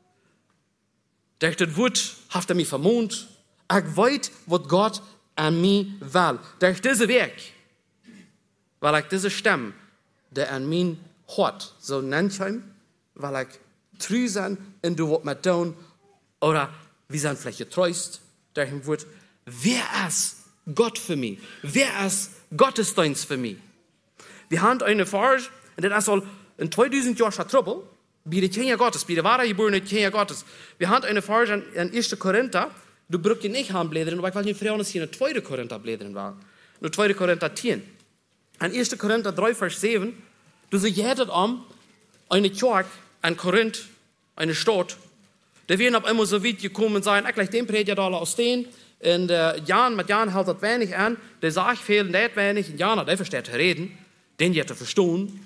Der das Wort habt ihr mir vermont. Ich weiß, was Gott an mir will. Durch diese Weg, weil ich diese Stimme, der an mir hört, so nennt ich ihn, weil ich treu sein und du was mit tun, oder wir sind vielleicht getröst, durch ein Wort, wer ist Gott für mich? Wer ist Gottesdienst für mich? Wir haben eine Frage, und das ist in zweitausend Jahren schon Trouble, bei den Kinder Gottes, bei den wahren geborenen Kinder Gottes. Wir haben eine Frage in, in erster Korinther, du brauchst nicht haben blädern, aber ich weiß nicht, früher hier in zweiter Korinther blädern war. In zweiter Korinther zehn. In erster Korinther drei, Vers sieben, du siehst jedes um eine Kirche, ein Korinth, eine Stadt, da werden auf einmal so weit gekommen sein, ich gleich den Prediger da aus denen, und äh, Jan, mit Jan hält das wenig an, der sagt viel, nicht wenig, und Jan, der versteht reden, den hat er verstehen.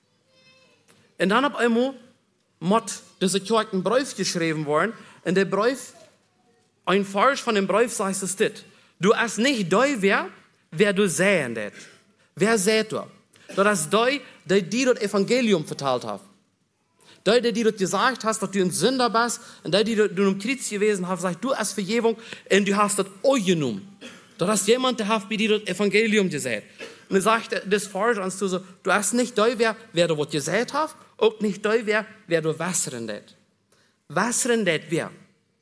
Und dann auf einmal muss diese Kirche ein Brief geschrieben worden, und der Brief, ein Vers von dem Brief sagt es dit, du hast nicht da wer, wer du sehen det. Wer seht du? Das ist da, der dir das Evangelium verteilt hat. Da, der dir gesagt hast, dass du ein Sünder bist, und der, der du im Kreuz gewesen hast, sagt, du hast Vergebung, und du hast das auch genommen. Da ist jemand, der hat bei dir das Evangelium gesät. Und er sagt, das falsch, und du so, du hast nicht da, wer, wer du was gesät hast, auch nicht da, wer, wer du wässern det. Wässern det wer?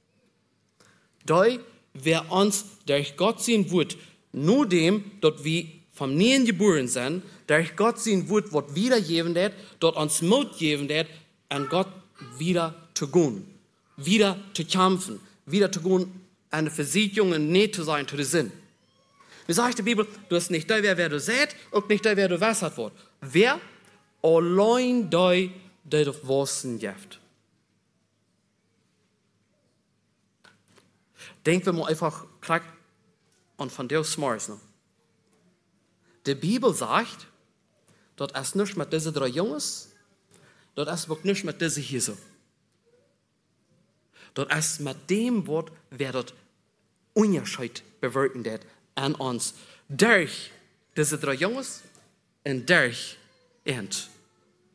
Da, wer uns durch Gott sein wird, nur dem, dass wir vom Nähen geboren sind, durch Gott sein wird, was wiedergeben wird, dort uns Mut geben wird, an Gott wieder zu gehen, wieder zu kämpfen, wieder zu gehen, eine Versicherung und nicht zu sein, zu der Sinn. Wie sagt die Bibel, du hast nicht da, wer, wer du sät, und nicht da, wer du wässert wird. Wer? Allein da, der du Wasser gibt. Denken wir mal einfach krack und von dir smart noch. Die Bibel sagt, dort ist nicht mit diesen drei Jungs, dort ist auch nicht mit diesen hier so. Dort ist mit dem Wort, wer dort Unterschied bewirken wird an uns. Durch diese drei Jungs und durch Ent.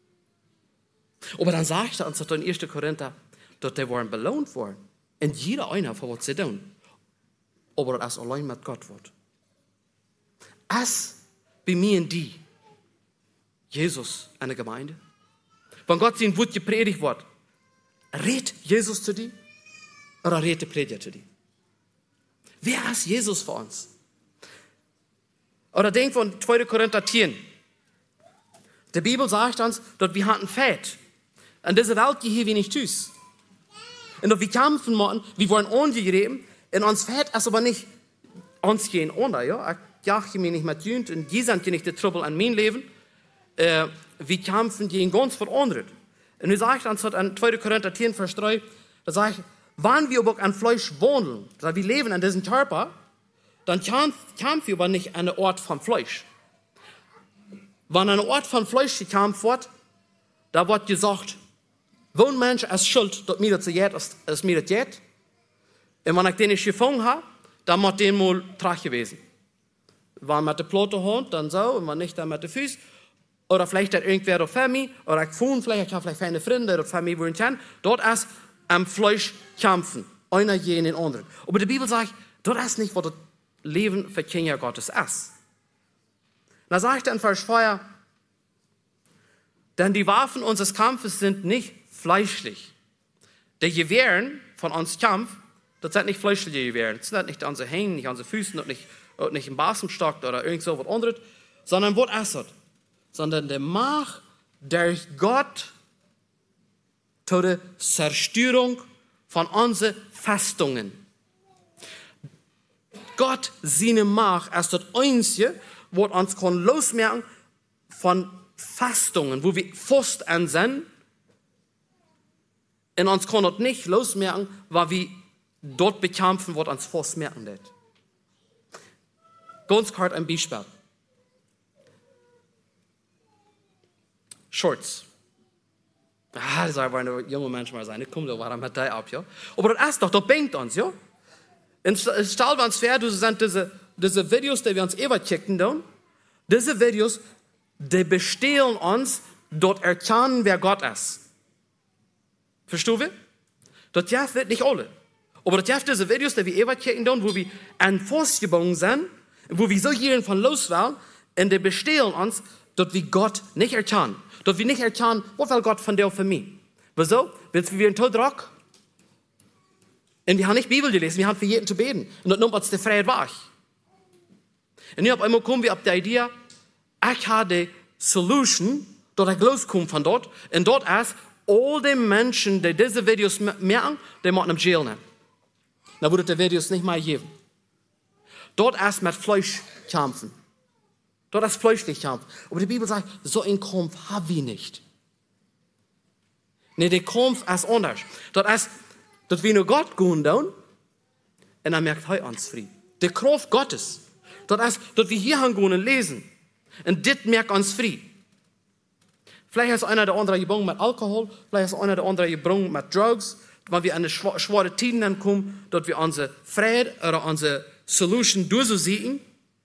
Aber dann sagt er uns in ersten Korinther, dass die waren belohnt worden. Und jeder einer für was sie tun. Aber das allein mit Gott wird. Es bei mir und die, Jesus an der Gemeinde. Wenn Gott sein Wort gepredigt wird, redet Jesus zu dir oder redet der Prediger zu dir? Wer ist Jesus für uns? Oder denkt von zweiten Korinther zehn. Die Bibel sagt uns, dass wir hatten Fett. Und diese Welt hier wir nicht tschüss. Und dass wir kämpfen müssen, wir wollen angegeben, und uns Fett ist aber nicht uns gehen unter, ja. Ich jage mich nicht mehr tünt, und die sind ja nicht der Trouble an mein Leben. Äh, wir kämpfen gegen ganz was anderes. Und er sagt uns an zweiten Korinther zehn, Vers drei, da sagt, wenn wir aber an Fleisch wandeln, da wir leben an diesem Körper, dann kämpfen wir aber nicht an der Ort vom Fleisch. Wenn an der Ort vom Fleisch gekämpft wird, da wird gesagt, wo ein Mensch ist schuld, dass mir das geht, als mir das geht. Und wenn ich den nicht gefangen habe, dann muss den mal trage gewesen. Wenn mit der Plotte Hand, dann so, und wenn nicht, dann mit den Füßen. Oder vielleicht hat irgendwer auf Family, oder ich wohne vielleicht, ich habe vielleicht keine Freunde, oder Familie wohnen kann. Dort ist am Fleisch kämpfen. Einer gegen den anderen. Aber die Bibel sagt, dort ist nicht, was das Leben für Kinder Gottes ist. Da sagt er in Vers vier, denn die Waffen unseres Kampfes sind nicht fleischlich. Die Gewehren von uns Kampf, das sind nicht fleischliche Gewehren. Das sind nicht unsere Hände, nicht unsere Füße, und nicht, und nicht ein Basenstock oder irgend so was anderes, sondern was ist das? Sondern der Macht durch Gott zu der Zerstörung von unseren Festungen. Gott, seine Macht, ist das Einzige, was uns kann losmerken von Festungen, wo wir fast an sind. Und uns kann das nicht losmerken, weil wir dort bekämpfen, was uns fast merken wird. Ganz kurz ein Beispiel. Shorts. Ah, das soll aber ein junger Mensch mal sein. Ich komme da warum mit dir ab, ja. Aber das ist doch, das bringt uns, ja. Und stell uns vor, das sind diese, diese Videos, die wir uns immer kicken, dann. Diese Videos, die bestehlen uns, dort erkennen, wer Gott ist. Verstehen wir? Das darf nicht alle. Aber das darf diese Videos, die wir immer kicken, dann, wo wir an Fuß gebunden sind, wo wir so hier von loswählen, und die bestehlen uns, dass wir Gott nicht erkennen. Dass wir nicht erkennen, was will Gott von dir für mich? Wieso? Weil wir einen Tod rock. Und wir haben nicht Bibel gelesen, wir haben für jeden zu beten. Und das nimmt uns die Freiheit weg. Und hier auf einmal kommen wir auf die Idee, ich habe die Solution, dass ich loskomme von dort. Und dort ist, all die Menschen, die diese Videos merken, die müssen im Jail nehmen. Dann würde die Videos nicht mehr geben. Dort ist mit Fleisch kämpfen. Dort ist fleischlich kämpfen. Aber die Bibel sagt, so einen Kampf haben wir nicht. Nee, der Kampf ist anders. Dort ist, dass wir nur Gott gehen tun, und dann merkt er uns frei. Die Kraft Gottes. Dort ist, dass wir hier hingehen und lesen. Und das merkt uns frei. Vielleicht ist einer der andere gebrungen mit Alkohol, vielleicht ist einer der andere gebrungen mit Drugs, wenn wir an eine schwere Tiden dann kommen, dass wir unsere Freiheit oder unsere Solution durchsehen.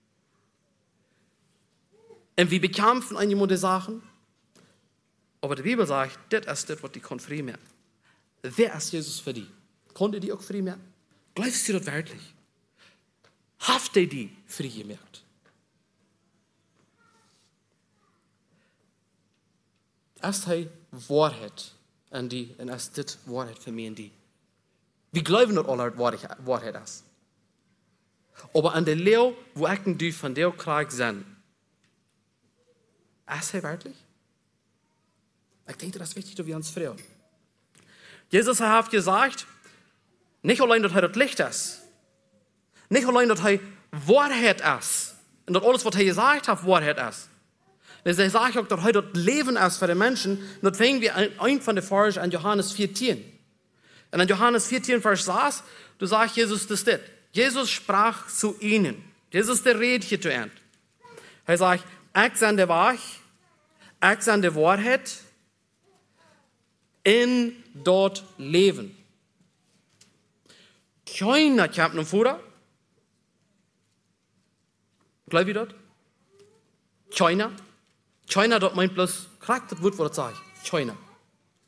Und wir bekämpfen einige der Sachen. Aber die Bibel sagt, das ist das, was die kann frei merken. Wer ist Jesus für die? Konnte die auch frei merken? Glaubst du das wirklich? Habt ihr die frei gemerkt? Erst die Wahrheit an die, und erst das Wahrheit für mich und die. Wir glauben nicht alle Wahrheit ist. Aber an der Leo, wo ich die von der Krieg sind, ist er wirklich? Ich denke, das ist wichtig, dass wir uns freuen. Jesus hat gesagt, nicht allein, dass er das Licht ist, nicht allein, dass er Wahrheit ist, und dass alles, was er gesagt hat, Wahrheit ist. Er sagt auch, dass er das Leben ist für die Menschen, und das fängen wir ein von den Versen an Johannes vierzehn. Und an Johannes vierzehn, Vers sechs, du sagst Jesus das das. Jesus sprach zu ihnen. Jesus der redet hier zu ihnen. Er sagt, ich bin der Wahrheit, ich bin der Wahrheit, in dort leben. Keiner kommt noch vor. Glaubt ihr das? Keiner. Keiner dort meint bloß, kriegt das Wort, was das sagt. Keiner.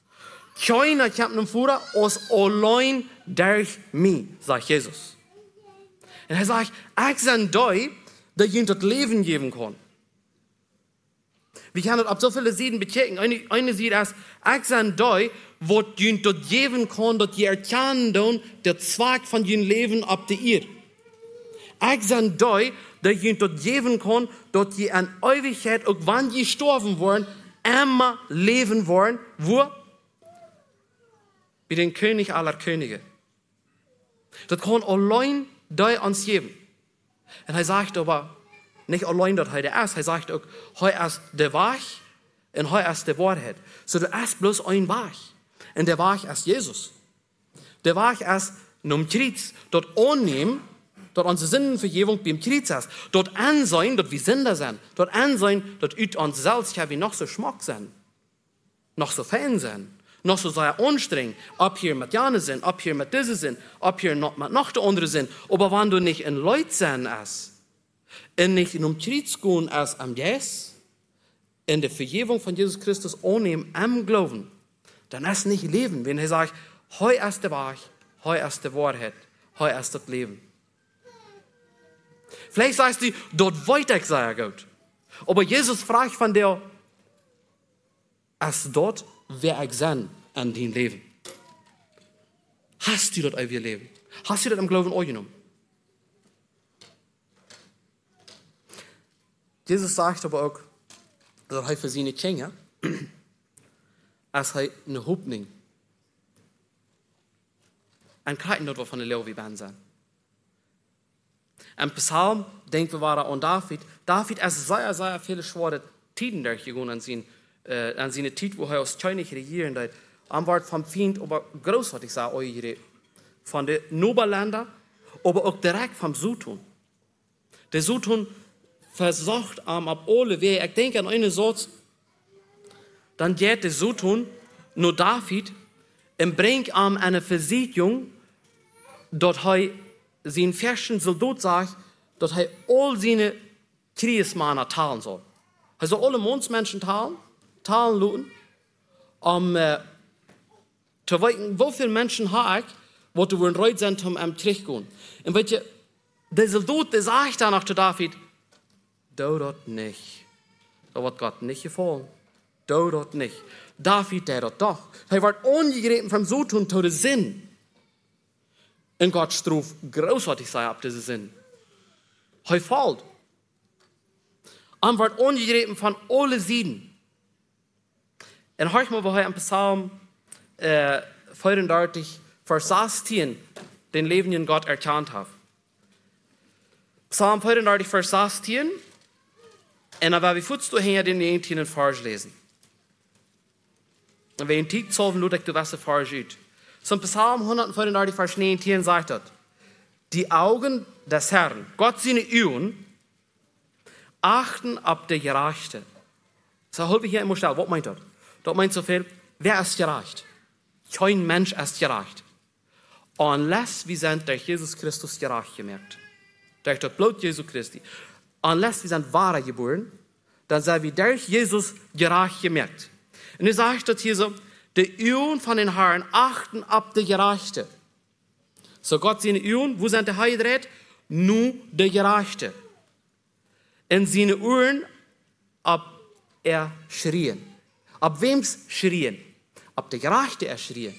keiner komt naar voren als alleen durch mij, sagt Jesus. En hij zegt, ik ben daar, dat je het leven geven kan. We gaan het op zoveel zijden bekijken. Eine, eine ziet is, ik ben daar, wat je het geven kan, dat je erkennen dan de zwak van je leven op de eer. Ik ben daar, dat je het geven kan, dat je in eeuwigheid, ook wanneer je sterven wordt, immer leven worden, wo? Bij de koning aller koningen. Dat kan alleen daar ons geven. En hij zegt aber, niet alleen dat hij de is, hij zegt ook, hij is de weg en hij is de waarheid. So er is bloos een weg. En de weg is Jezus. De weg is om Kreuz, dat aannemen, dat onze zinvergeving bij Kreuz is. Dat aanzien dat we zinder zijn. Dat aanzien dat uit onszelf we nog zo smak zijn. Nog zo fijn zijn. Nog zo sehr anstrengend. Ab hier met jane zijn, ab hier met deze zijn, ab hier nog met nog de andere zijn. Aber wanneer du niet een Leut zijn is, en niet in om Kreuz gaan als am Jes, in de vergeving van Jezus Christus aannemen am geloven, dan is niet leven. Wenn hij zegt, hij is de weg, hij is de waarheid, hij is het leven. Vielleicht sagst du, dort weiter ich sehr gut. Aber Jesus fragt von dir, ist dort, wer ich sein an dein Leben? Hast du dort euer Leben? Hast du das im Glauben angenommen? Jesus sagt aber auch, dass er für seine Kinder, als er eine Hoffnung, ein Kreiten dort, wovon der Leute wie sein. En Psalm, denken we waren aan David. David is zeer, zeer viele schwere tijden durchgegaan aan zijn, uh, aan zijn tijd, wo hij als koning regieren deed. Am wordt van Feind, aber großartig zei euch van de Noberländer, aber ook direct van Sutun. De Sutun versucht am ab alle Wege. Ik denk aan een soort, dan geht de Sutun nur David en brengt am eine Versicherung, dat hij zijn versen soldaat sagt, dat hij al zijn kriegsmannen talen soll. Hij soll alle Mondsmenschen talen, talen laten, om uh, te weten hoeveel mensen heb ik, wat er een reit zijn om hem terug te gaan. En weet je, de soldaat die zegt dan naar David, doe dat niet. Dat wordt God niet gevallen. Doe dat niet. David deed dat toch. Hij werd aangegrepen van zo toen tot de zin. En God stroof großartig sei ab diese Sinn. Hij valt. En wordt aangegrepen van alle zijden. En hoor maar waar hij in Psalm uh, vijfendertig, vers zestien, den levenden Gott erkannt hat. Psalm vijfendertig, vers zestien. En dan werden we voets doorheen den negentiende vers lezen. En we in tijd zullen we de beste vers uit. Zum Psalm hundertvijfendertig, vers negentien sagt dat. Die Augen des Herrn, Gott seine Augen, achten op de Gerechte. So holen wir hier immer schnell, was meint das? Das meint so viel, wer ist gerecht? Kein Mensch ist gerecht. Unless wir sind durch Jesus Christus gerecht gemerkt. Durch das Blut Jesu Christi. Unless wir sind wahre geboren, dann sind wir durch Jesus gerecht gemerkt. Und er sagt das hier so, die Augen von den Herren achten op de Gerechte. So Gott seine Augen, wo sind die Heidred? Nur de Gerechte. Und seine Ohren, ob er schrien. Ab wem's schrien? Ob der Gerechte er schrien.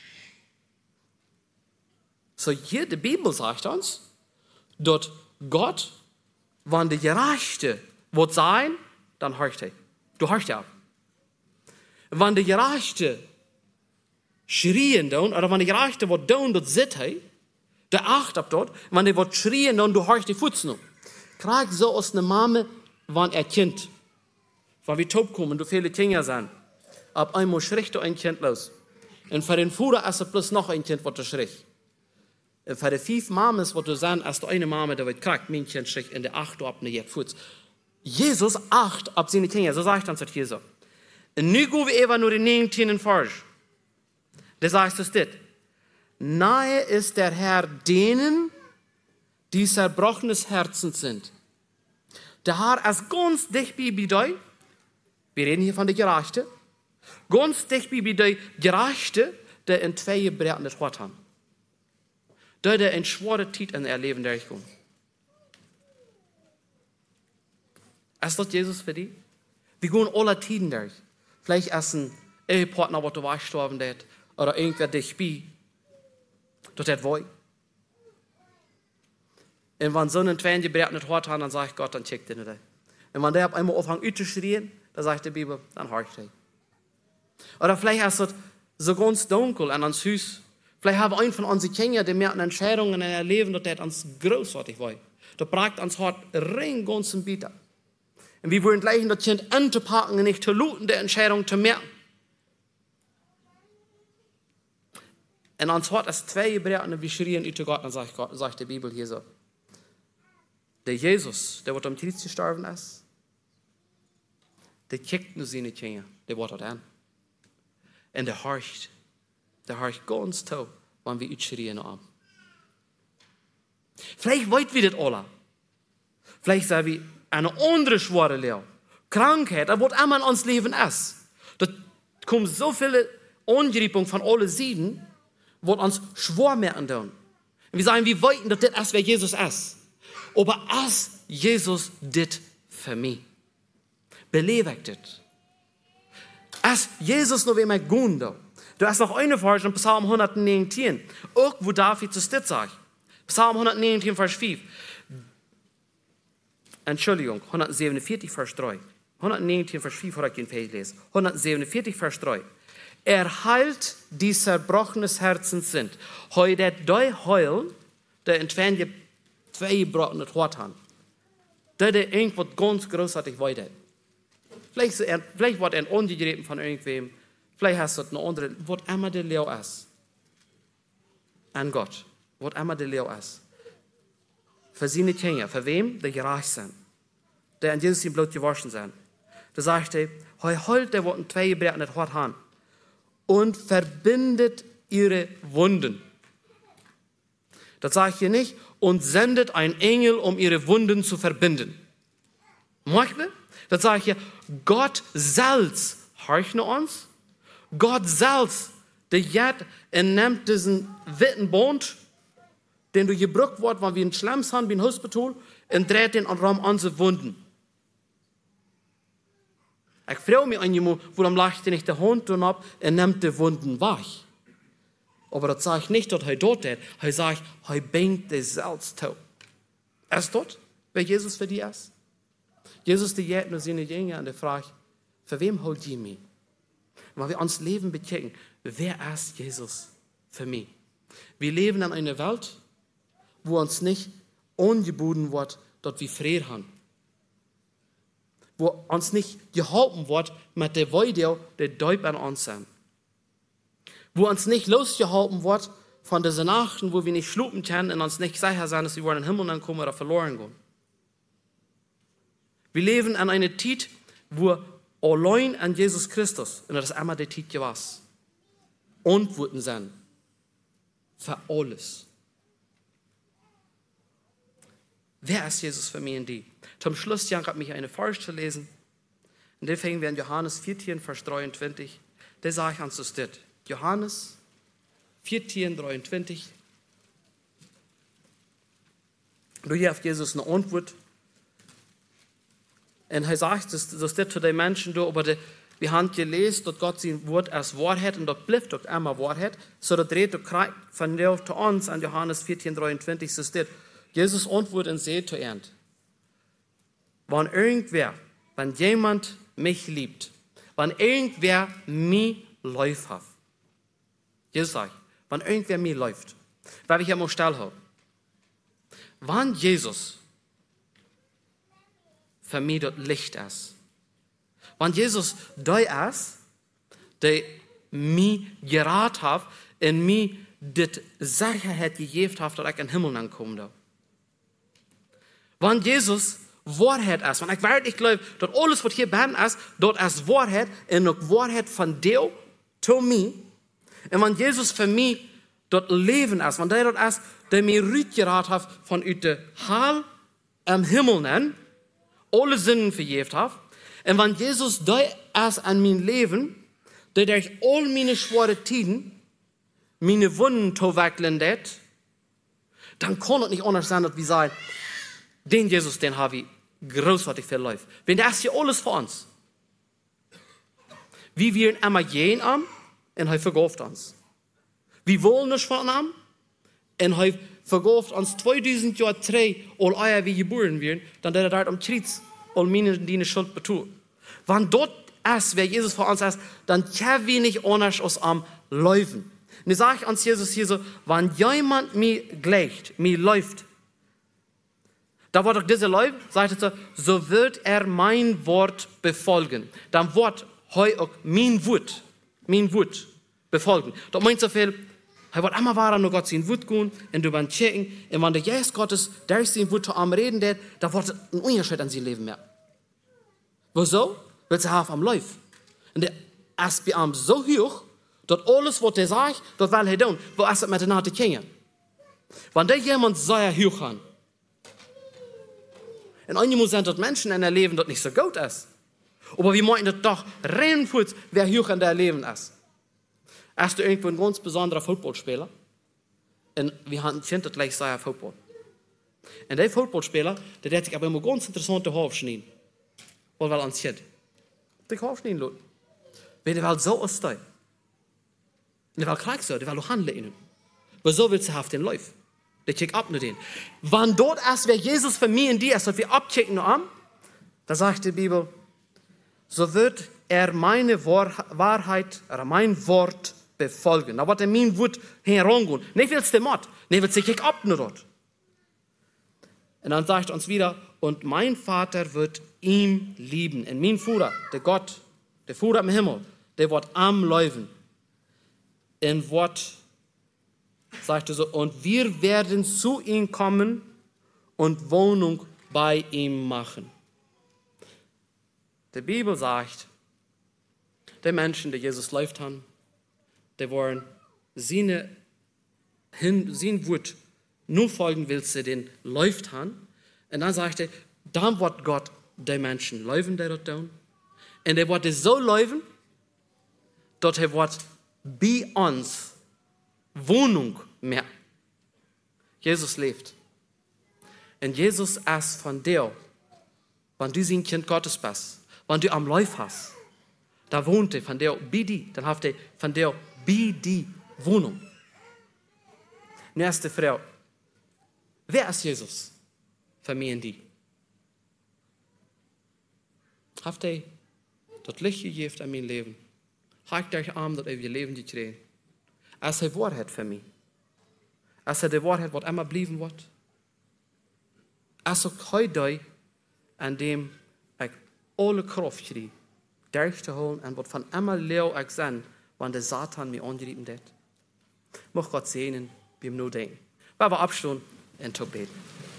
So hier, die Bibel sagt uns, dass Gott, wenn der Gerechte wird sein, dann horcht er. Du horcht ab. Wenn der Gerechte schrien doen, oder wenn der Gerechte wat doen, dat zit hij, der acht op dat, wenn der wat schrien doen, du horcht die voets nog. Krijg zo als eine Mama, wenn er Kind, wenn wir top kommen, du viele Kinder sind, ab einmal schricht ein Kind los. Und für den Vater ist er plus noch ein Kind, was er schricht. Und für die fünf Mamas, was du sagst, ist eine Mama, die wird krank, mein Kind schricht, in der acht ab, ne, voets. Jesus acht ab seine Kinder, so sagt uns das hier so. Und nu gaan we even naar de negentiende vers. Da sagt es dit. Nahe ist der Herr denen, die zerbrochenes Herzen sind. Der Herr ist ganz dicht bei dir. Wir reden hier von der Gerechten. Ganz dicht bei der Gerechte, der in zwei gebrochen het hart haben. Der, der in schwere Zeit in ihr Leben durchkommt. Ist das Jesus für dich? Wir gehen alle Tiden durch. Vielleicht ist ein Ehepartner, der du gestorben ist, oder irgendwer dich bei. Das ist wohl. Und wenn so ein Tränen gebrochen het hart haben, dann sagt Gott, dann checkt er nicht. Und wenn der auf einmal anfängt zu schreien, dann sagt die Bibel, dann horcht er. Oder vielleicht ist es so ganz dunkel an uns Haus. Vielleicht haben einen von unseren Kindern, die merken Entscheidungen in ihr Leben, dass das uns großartig war. Das prägt uns hart rein ganz ein Bitter. Und wir wollen gleich das Kind anzupacken und nicht zu looten, die Entscheidung zu merken. Und uns hart ist zwei gebrochen, wir schrien über Gott, dann sagt, Gott, sagt die Bibel hier so. Der Jesus, der wird am Kreuz gestorben ist, der kickt nur seine Kinder, der wird dort an. Und der horcht, der horcht ganz taub, wenn wir utschreien haben. Vielleicht weit wir das alle. Vielleicht sagen wir eine andere schwere Lehre. Krankheit, das wird immer in uns Leben ist. Da kommen so viele Angriffungen von allen Seiten, wird uns schwer merken tun. Und wir sagen, wir wollten, dass das ist, wer Jesus ist. Aber ist Jesus das für mich? Belebe ich das? Ist Jesus noch wie mein Gunde? Du hast noch eine Frage in Psalm hundertneunzehn. Auch wo David zu dit sagt. Psalm hundertneunzehn, Vers fünf. Entschuldigung, hundertsiebenundvierzig, Vers drei. hundertneunzehn, Vers fünf, hat ich den lesen. hundertsiebenundvierzig, Vers drei. Er heilt, die zerbrochenes Herzens sind. Heute der heulen, der entfernt zwei gebrochene Hort haben. Der, der irgendwas ganz großartig weiter. Vielleicht, vielleicht wird er angegriffen von irgendwem. Vielleicht hast du eine andere, was immer der Leo ist. An Gott. Was immer der Leo ist. Für seine Kinder. Für wem? Die gerecht sind. Die an Jesus im Blut gewaschen sind. Da sagt er, heute der wird ein zwei gebrochene Hort haben. Und verbindet ihre Wunden. Das sage ich hier nicht. Und sendet einen Engel, um ihre Wunden zu verbinden. Mag wir? Das sage ich hier. Gott selbst horcht nur uns. Gott selbst, der jetzt nimmt diesen Wittenbund, den du gebrochen wird, wenn wir in Schlemms haben, wie ein Hospital, und dreht den Raum unsere Wunden. Ich freue mich an jemanden, wo dann lacht nicht der Hund und ab, er nimmt die Wunden weg. Aber das sage ich nicht, dass er dort ist. Er sagt, er bringt die selbst tot. Ist das, wer Jesus für dich ist? Jesus, der jetzt nur seine Jünger und der fragt, für wem holt ihr mich? Weil wir uns Leben bekennen, wer ist Jesus für mich? Wir leben in einer Welt, wo uns nicht angeboten wird, dass wir Frieden haben. Wo uns nicht geholfen wird mit der Weide, der Deut an uns sind. Wo uns nicht losgehalten wird von diesen Nachten, wo wir nicht schlupen können und uns nicht sicher sein, dass wir in den Himmel ankommen oder verloren gehen. Wir leben an einer Zeit, wo allein an Jesus Christus, und das ist einmal die Zeit gewesen, Antworten sind für alles. Wer ist Jesus für mich und die? Zum Schluss hat mich eine Vers zu lesen. Und der fängt wir in Johannes vierzehn, Vers dreiundzwanzig. Der sagt uns das dit. Johannes vierzehn, dreiundzwanzig. Du hier auf Jesus eine Antwort. Und er sagt, das ist zu den Menschen, du, aber die, wir haben gelesen, dass Gott sein Wort als Wahrheit und das bleibt auch immer Wahrheit. So, das dreht von dir zu uns an Johannes vierzehn, dreiundzwanzig, so steht, Jesus antwortet und sagt zu ihm, wenn irgendwer, wenn jemand mich liebt, wenn irgendwer mich läuft hat, Jesus sagt, wenn irgendwer mich läuft, weil ich ja mal still habe, wenn Jesus für mich das Licht ist, wenn Jesus der ist, der mich geraten hat und mir die Sicherheit gegeben hat, dass ich in den Himmel ankomme. Wenn Jesus Wahrheit ist, wenn ich wirklich glaube, dass alles, was hier beim ist, dort ist Wahrheit und auch Wahrheit von dir zu mir. Und wenn Jesus für mich dort Leben ist, wenn der dort ist, der mir rückgeraten hat von der Hall am Himmel nennen, alle Sinnen vergeben hat, und wenn Jesus da ist an mein Leben, der durch all meine schwere Tiden, meine Wunden zu weggeln hat, dann kann es nicht anders sein, dass wir sagen, den Jesus, den habe ich großartig viel Life. Wenn der ist hier alles für uns. Wir werden immer gehen am, und er vergolft uns. Wir wollen nicht von ihm, und er vergolft uns zweitausend Jahre drei, all eier wie geboren werden, dann der dort am Kreuz, all meine, die Schuld betut. Wenn dort ist, wer Jesus für uns ist, dann können wir nicht anders aus am laufen. Und ich sage uns Jesus hier so, wenn jemand mir gleicht, mir läuft, da wird auch diese Leute, sagt er, so wird er mein Wort befolgen. Dann wird heu auch mein Wort, mein Wort befolgen. Das meint so viel, er wird immer weiter nur Gott sein Wort gehen und über ihn checken. Und wenn der Geist Gottes durch sein Wort zu ihm reden wird, dann wird ein Unterschied an sein Leben mehr. Wieso? Weil sie haben am Lauf. Und der ist bei ihm so hoch, dass alles, was er sagt, das will er tun. Wo ist es mit der Nase kennen? Wenn der jemand sehr hoch kann, und einige muss sein, dass Menschen in der Leben das nicht so gut ist. Aber wir meinen das doch rein kurz, wer hoch in der Leben ist. Erst irgendwo ein ganz besonderer Footballspieler. Und wir haben ein Kind, das gleich sehr Football. Und der Footballspieler, der hat sich aber immer ganz interessante Haare schneiden. Weil wir ans Kind. Die Haare schneiden lassen. Weil der will so ausstehen. Der will krank sein, der will auch handeln in ihm. Aber so will sie auf den Lauf. Der checkt ab nur den. Wann dort ist, wer Jesus für mich und die ist, dass wir abchecken nur an, da sagt die Bibel, so wird er meine Wahrheit, oder mein Wort befolgen. Da wird er mein Wort herangehen. Nicht will es dem Mord, nicht will es check ab nur dort. Und dann sagt er uns wieder, und mein Vater wird ihm lieben. Und mein Vater, der Gott, der Vater im Himmel, der wird am Läufen. Und wird sagte so, und wir werden zu ihm kommen und Wohnung bei ihm machen. Die Bibel sagt, die Menschen, die Jesus läuft haben, die wollen seine, sein Wort nur folgen, will sie den läuft haben. Und dann sagte er, dann wird Gott die Menschen laufen, die dort tun. Und er wird so laufen, dass er wird bei uns Wohnung mehr. Jesus lebt. Und Jesus ist von dir, wenn du sein Kind Gottes bist, wenn du am Lauf hast, da wohnt er von dir bei dir, dann hat er von dir bei dir Wohnung. Nächste Frau. Wer ist Jesus für mich und die? Hat er das Licht gegeben in mein Leben? Hat euch arm, dass er ihr Leben gekriegt? Als er Wahrheit für mich. Als er die Wahrheit, was immer bleiben wird. Als auch heute, an dem ich alle Kraft kriege, durchzuholen und was von immer leo ich sein, wenn der Satan mich angerieben hat. Mach Gott segnen, beim nur denken. Weil wir abstehen und zu beten.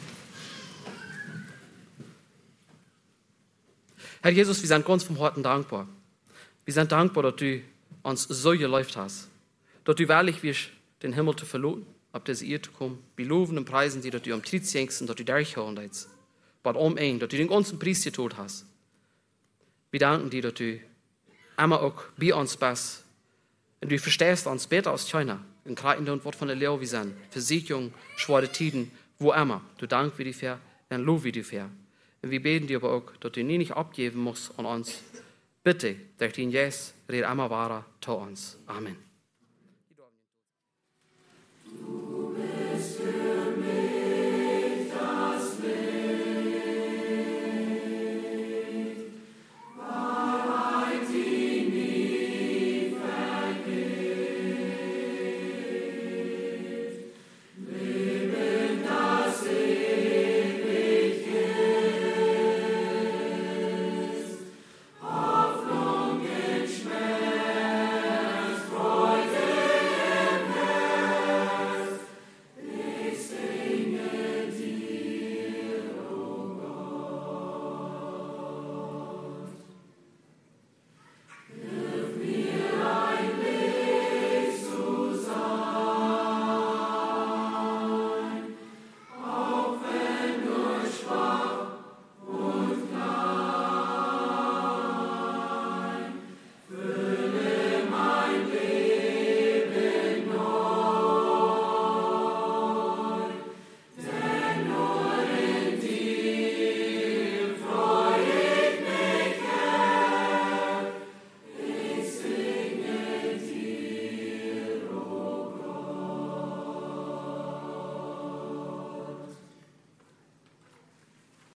Herr Jesus, wir sind ganz vom Herzen dankbar. Wir sind dankbar, dass du uns so geläuft hast. Dass du wahrlich wirst, den Himmel zu verloren, ab diese Erde zu kommen, beloven und preisen sie, dass du am Tritt schenkst und dass du durchhauen hast. Was um ein, dass du den ganzen Priester tot hast. Wir danken dir, dass du immer auch bei uns bist. Und du verstehst uns besser als China. In Kreiten und Wort von der Lehre wie sind. Versicherung, schwere Tiden, wo immer. Du dankst wir dir für, dann lob wir dir für. Und wir beten dir aber auch, dass du nie nicht abgeben musst an uns. Bitte, durch den Jesus, red immer wahrer zu uns. Amen.